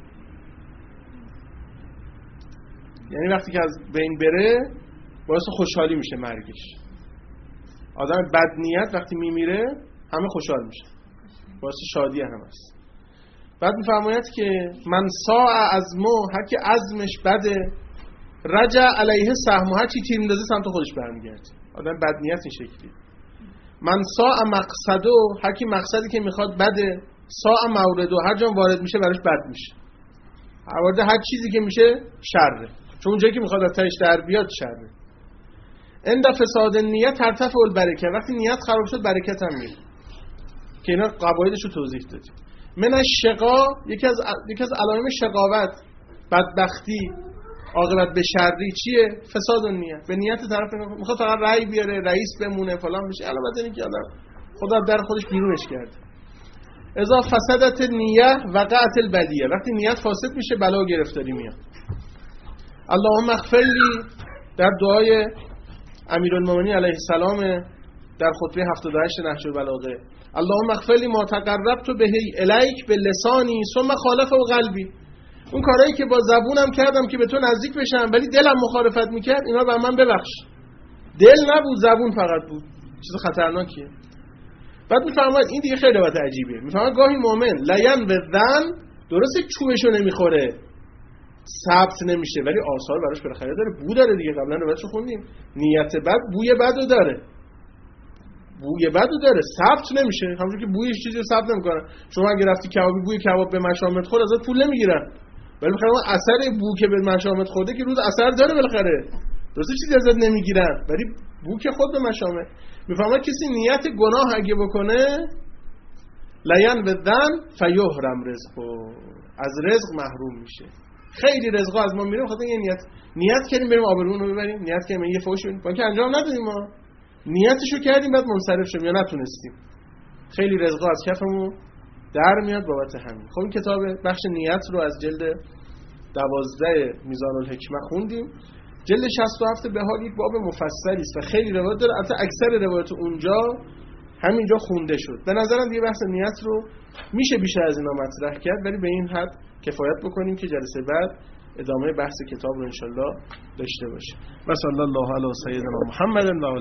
یعنی وقتی که از بین بره باعث خوشحالی میشه مرگش. آدم بد نیت وقتی میمیره همه خوشحال میشه، باعث شادی هم هست. بعد میفرماید که من ساء عزمو، هر کی عزمش بده رجع علیه سهمو، هر چی تیر میندازه سمت خودش برمیگرده. آدم بد نیت این شکلی. من ساء مقصدو، هر کی مقصدی که میخواد بده ساء موردو، هر جا وارد میشه براش بد میشه. وارد هر چیزی که میشه شره، چون اونجایی که میخواد از تهش در بیاد شره. اند فساد نیت ترتفع البرکه، وقتی نیت خراب شد برکت هم میره که اینا قواعدش رو توضیح دادیم. من الشقا، یکی از علائم شقاوت، بدبختی، عاقبت به شری چیه؟ فساد النیت. به نیت طرف میخواد فقط رأی بیاره، رئیس بمونه، فلان بشه. البته اینکه آدم خدا در خودش بیرونش کرده. اذا فسدت نیه وقعت البلیه، وقتی نیت فاسد میشه بلا و گرفتاری میاد. اللهم اغفر لی در دعای امیرالمومنین علیه السلام در خطبه 78 نهج البلاغه، اللهم اغفر لی ما تقربت به الیک بلسانی ثم خالفه قلبی، اون کارهایی که با زبونم کردم که به تو نزدیک بشم ولی دلم مخالفت میکرد، اینا بر من ببخش. دل نبود، زبون فقط بود. چیز خطرناکیه. بعد میفهمد این دیگه خیلی روایت عجیبه. میفهمد گاهی مؤمن لین و ذن درسته چوبشو نمیخوره، ثبت نمیشه، ولی آثار براش بالاخره داره، بو داره دیگه. قبلا روایتشو خوندیم. نیت بد بوی بدو داره. بوی بدو داره، ثبت نمیشه. همونجوری که بویش چیزی ثبت نمیکنه. شما اگه رفتی کبابی بوی کباب به مشامت خورد ازت پول نمیگیرن. ولی میخوام اثر بو که به مشامت خورده که روز اثر داره بالاخره. درسته چیزی ازت نمیگیرن، ولی بو که خود به مشامت. میفهمه کسی نیت گناه اگه بکنه لین و ذن فیحرم رزقو، از رزق محروم میشه. خیلی رزقا از ما میره خاطر این نیت کردیم بریم آبرومون رو ببریم، نیت کردیم یه فوش بدیم، با اینکه انجام ندادیم، ما نیتشو کردیم بعد منصرف شدیم یا نتونستیم. خیلی رزقا از کفمون در میاد بابت همین. خب این کتاب بخش نیت رو از جلد 12 میزان الحکمه خوندیم. جلد 67 به حال یک باب مفصلی است و خیلی روایت داره. البته اکثر روایت اونجا همینجا خونده شد. به نظرم دیگه بحث نیت رو میشه بیشتر از اینا مطرح کرد، ولی به این حد کفایت بکنیم که جلسه بعد ادامه بحث کتاب رو انشالله داشته باشیم. و صلی الله علی سیدنا محمد و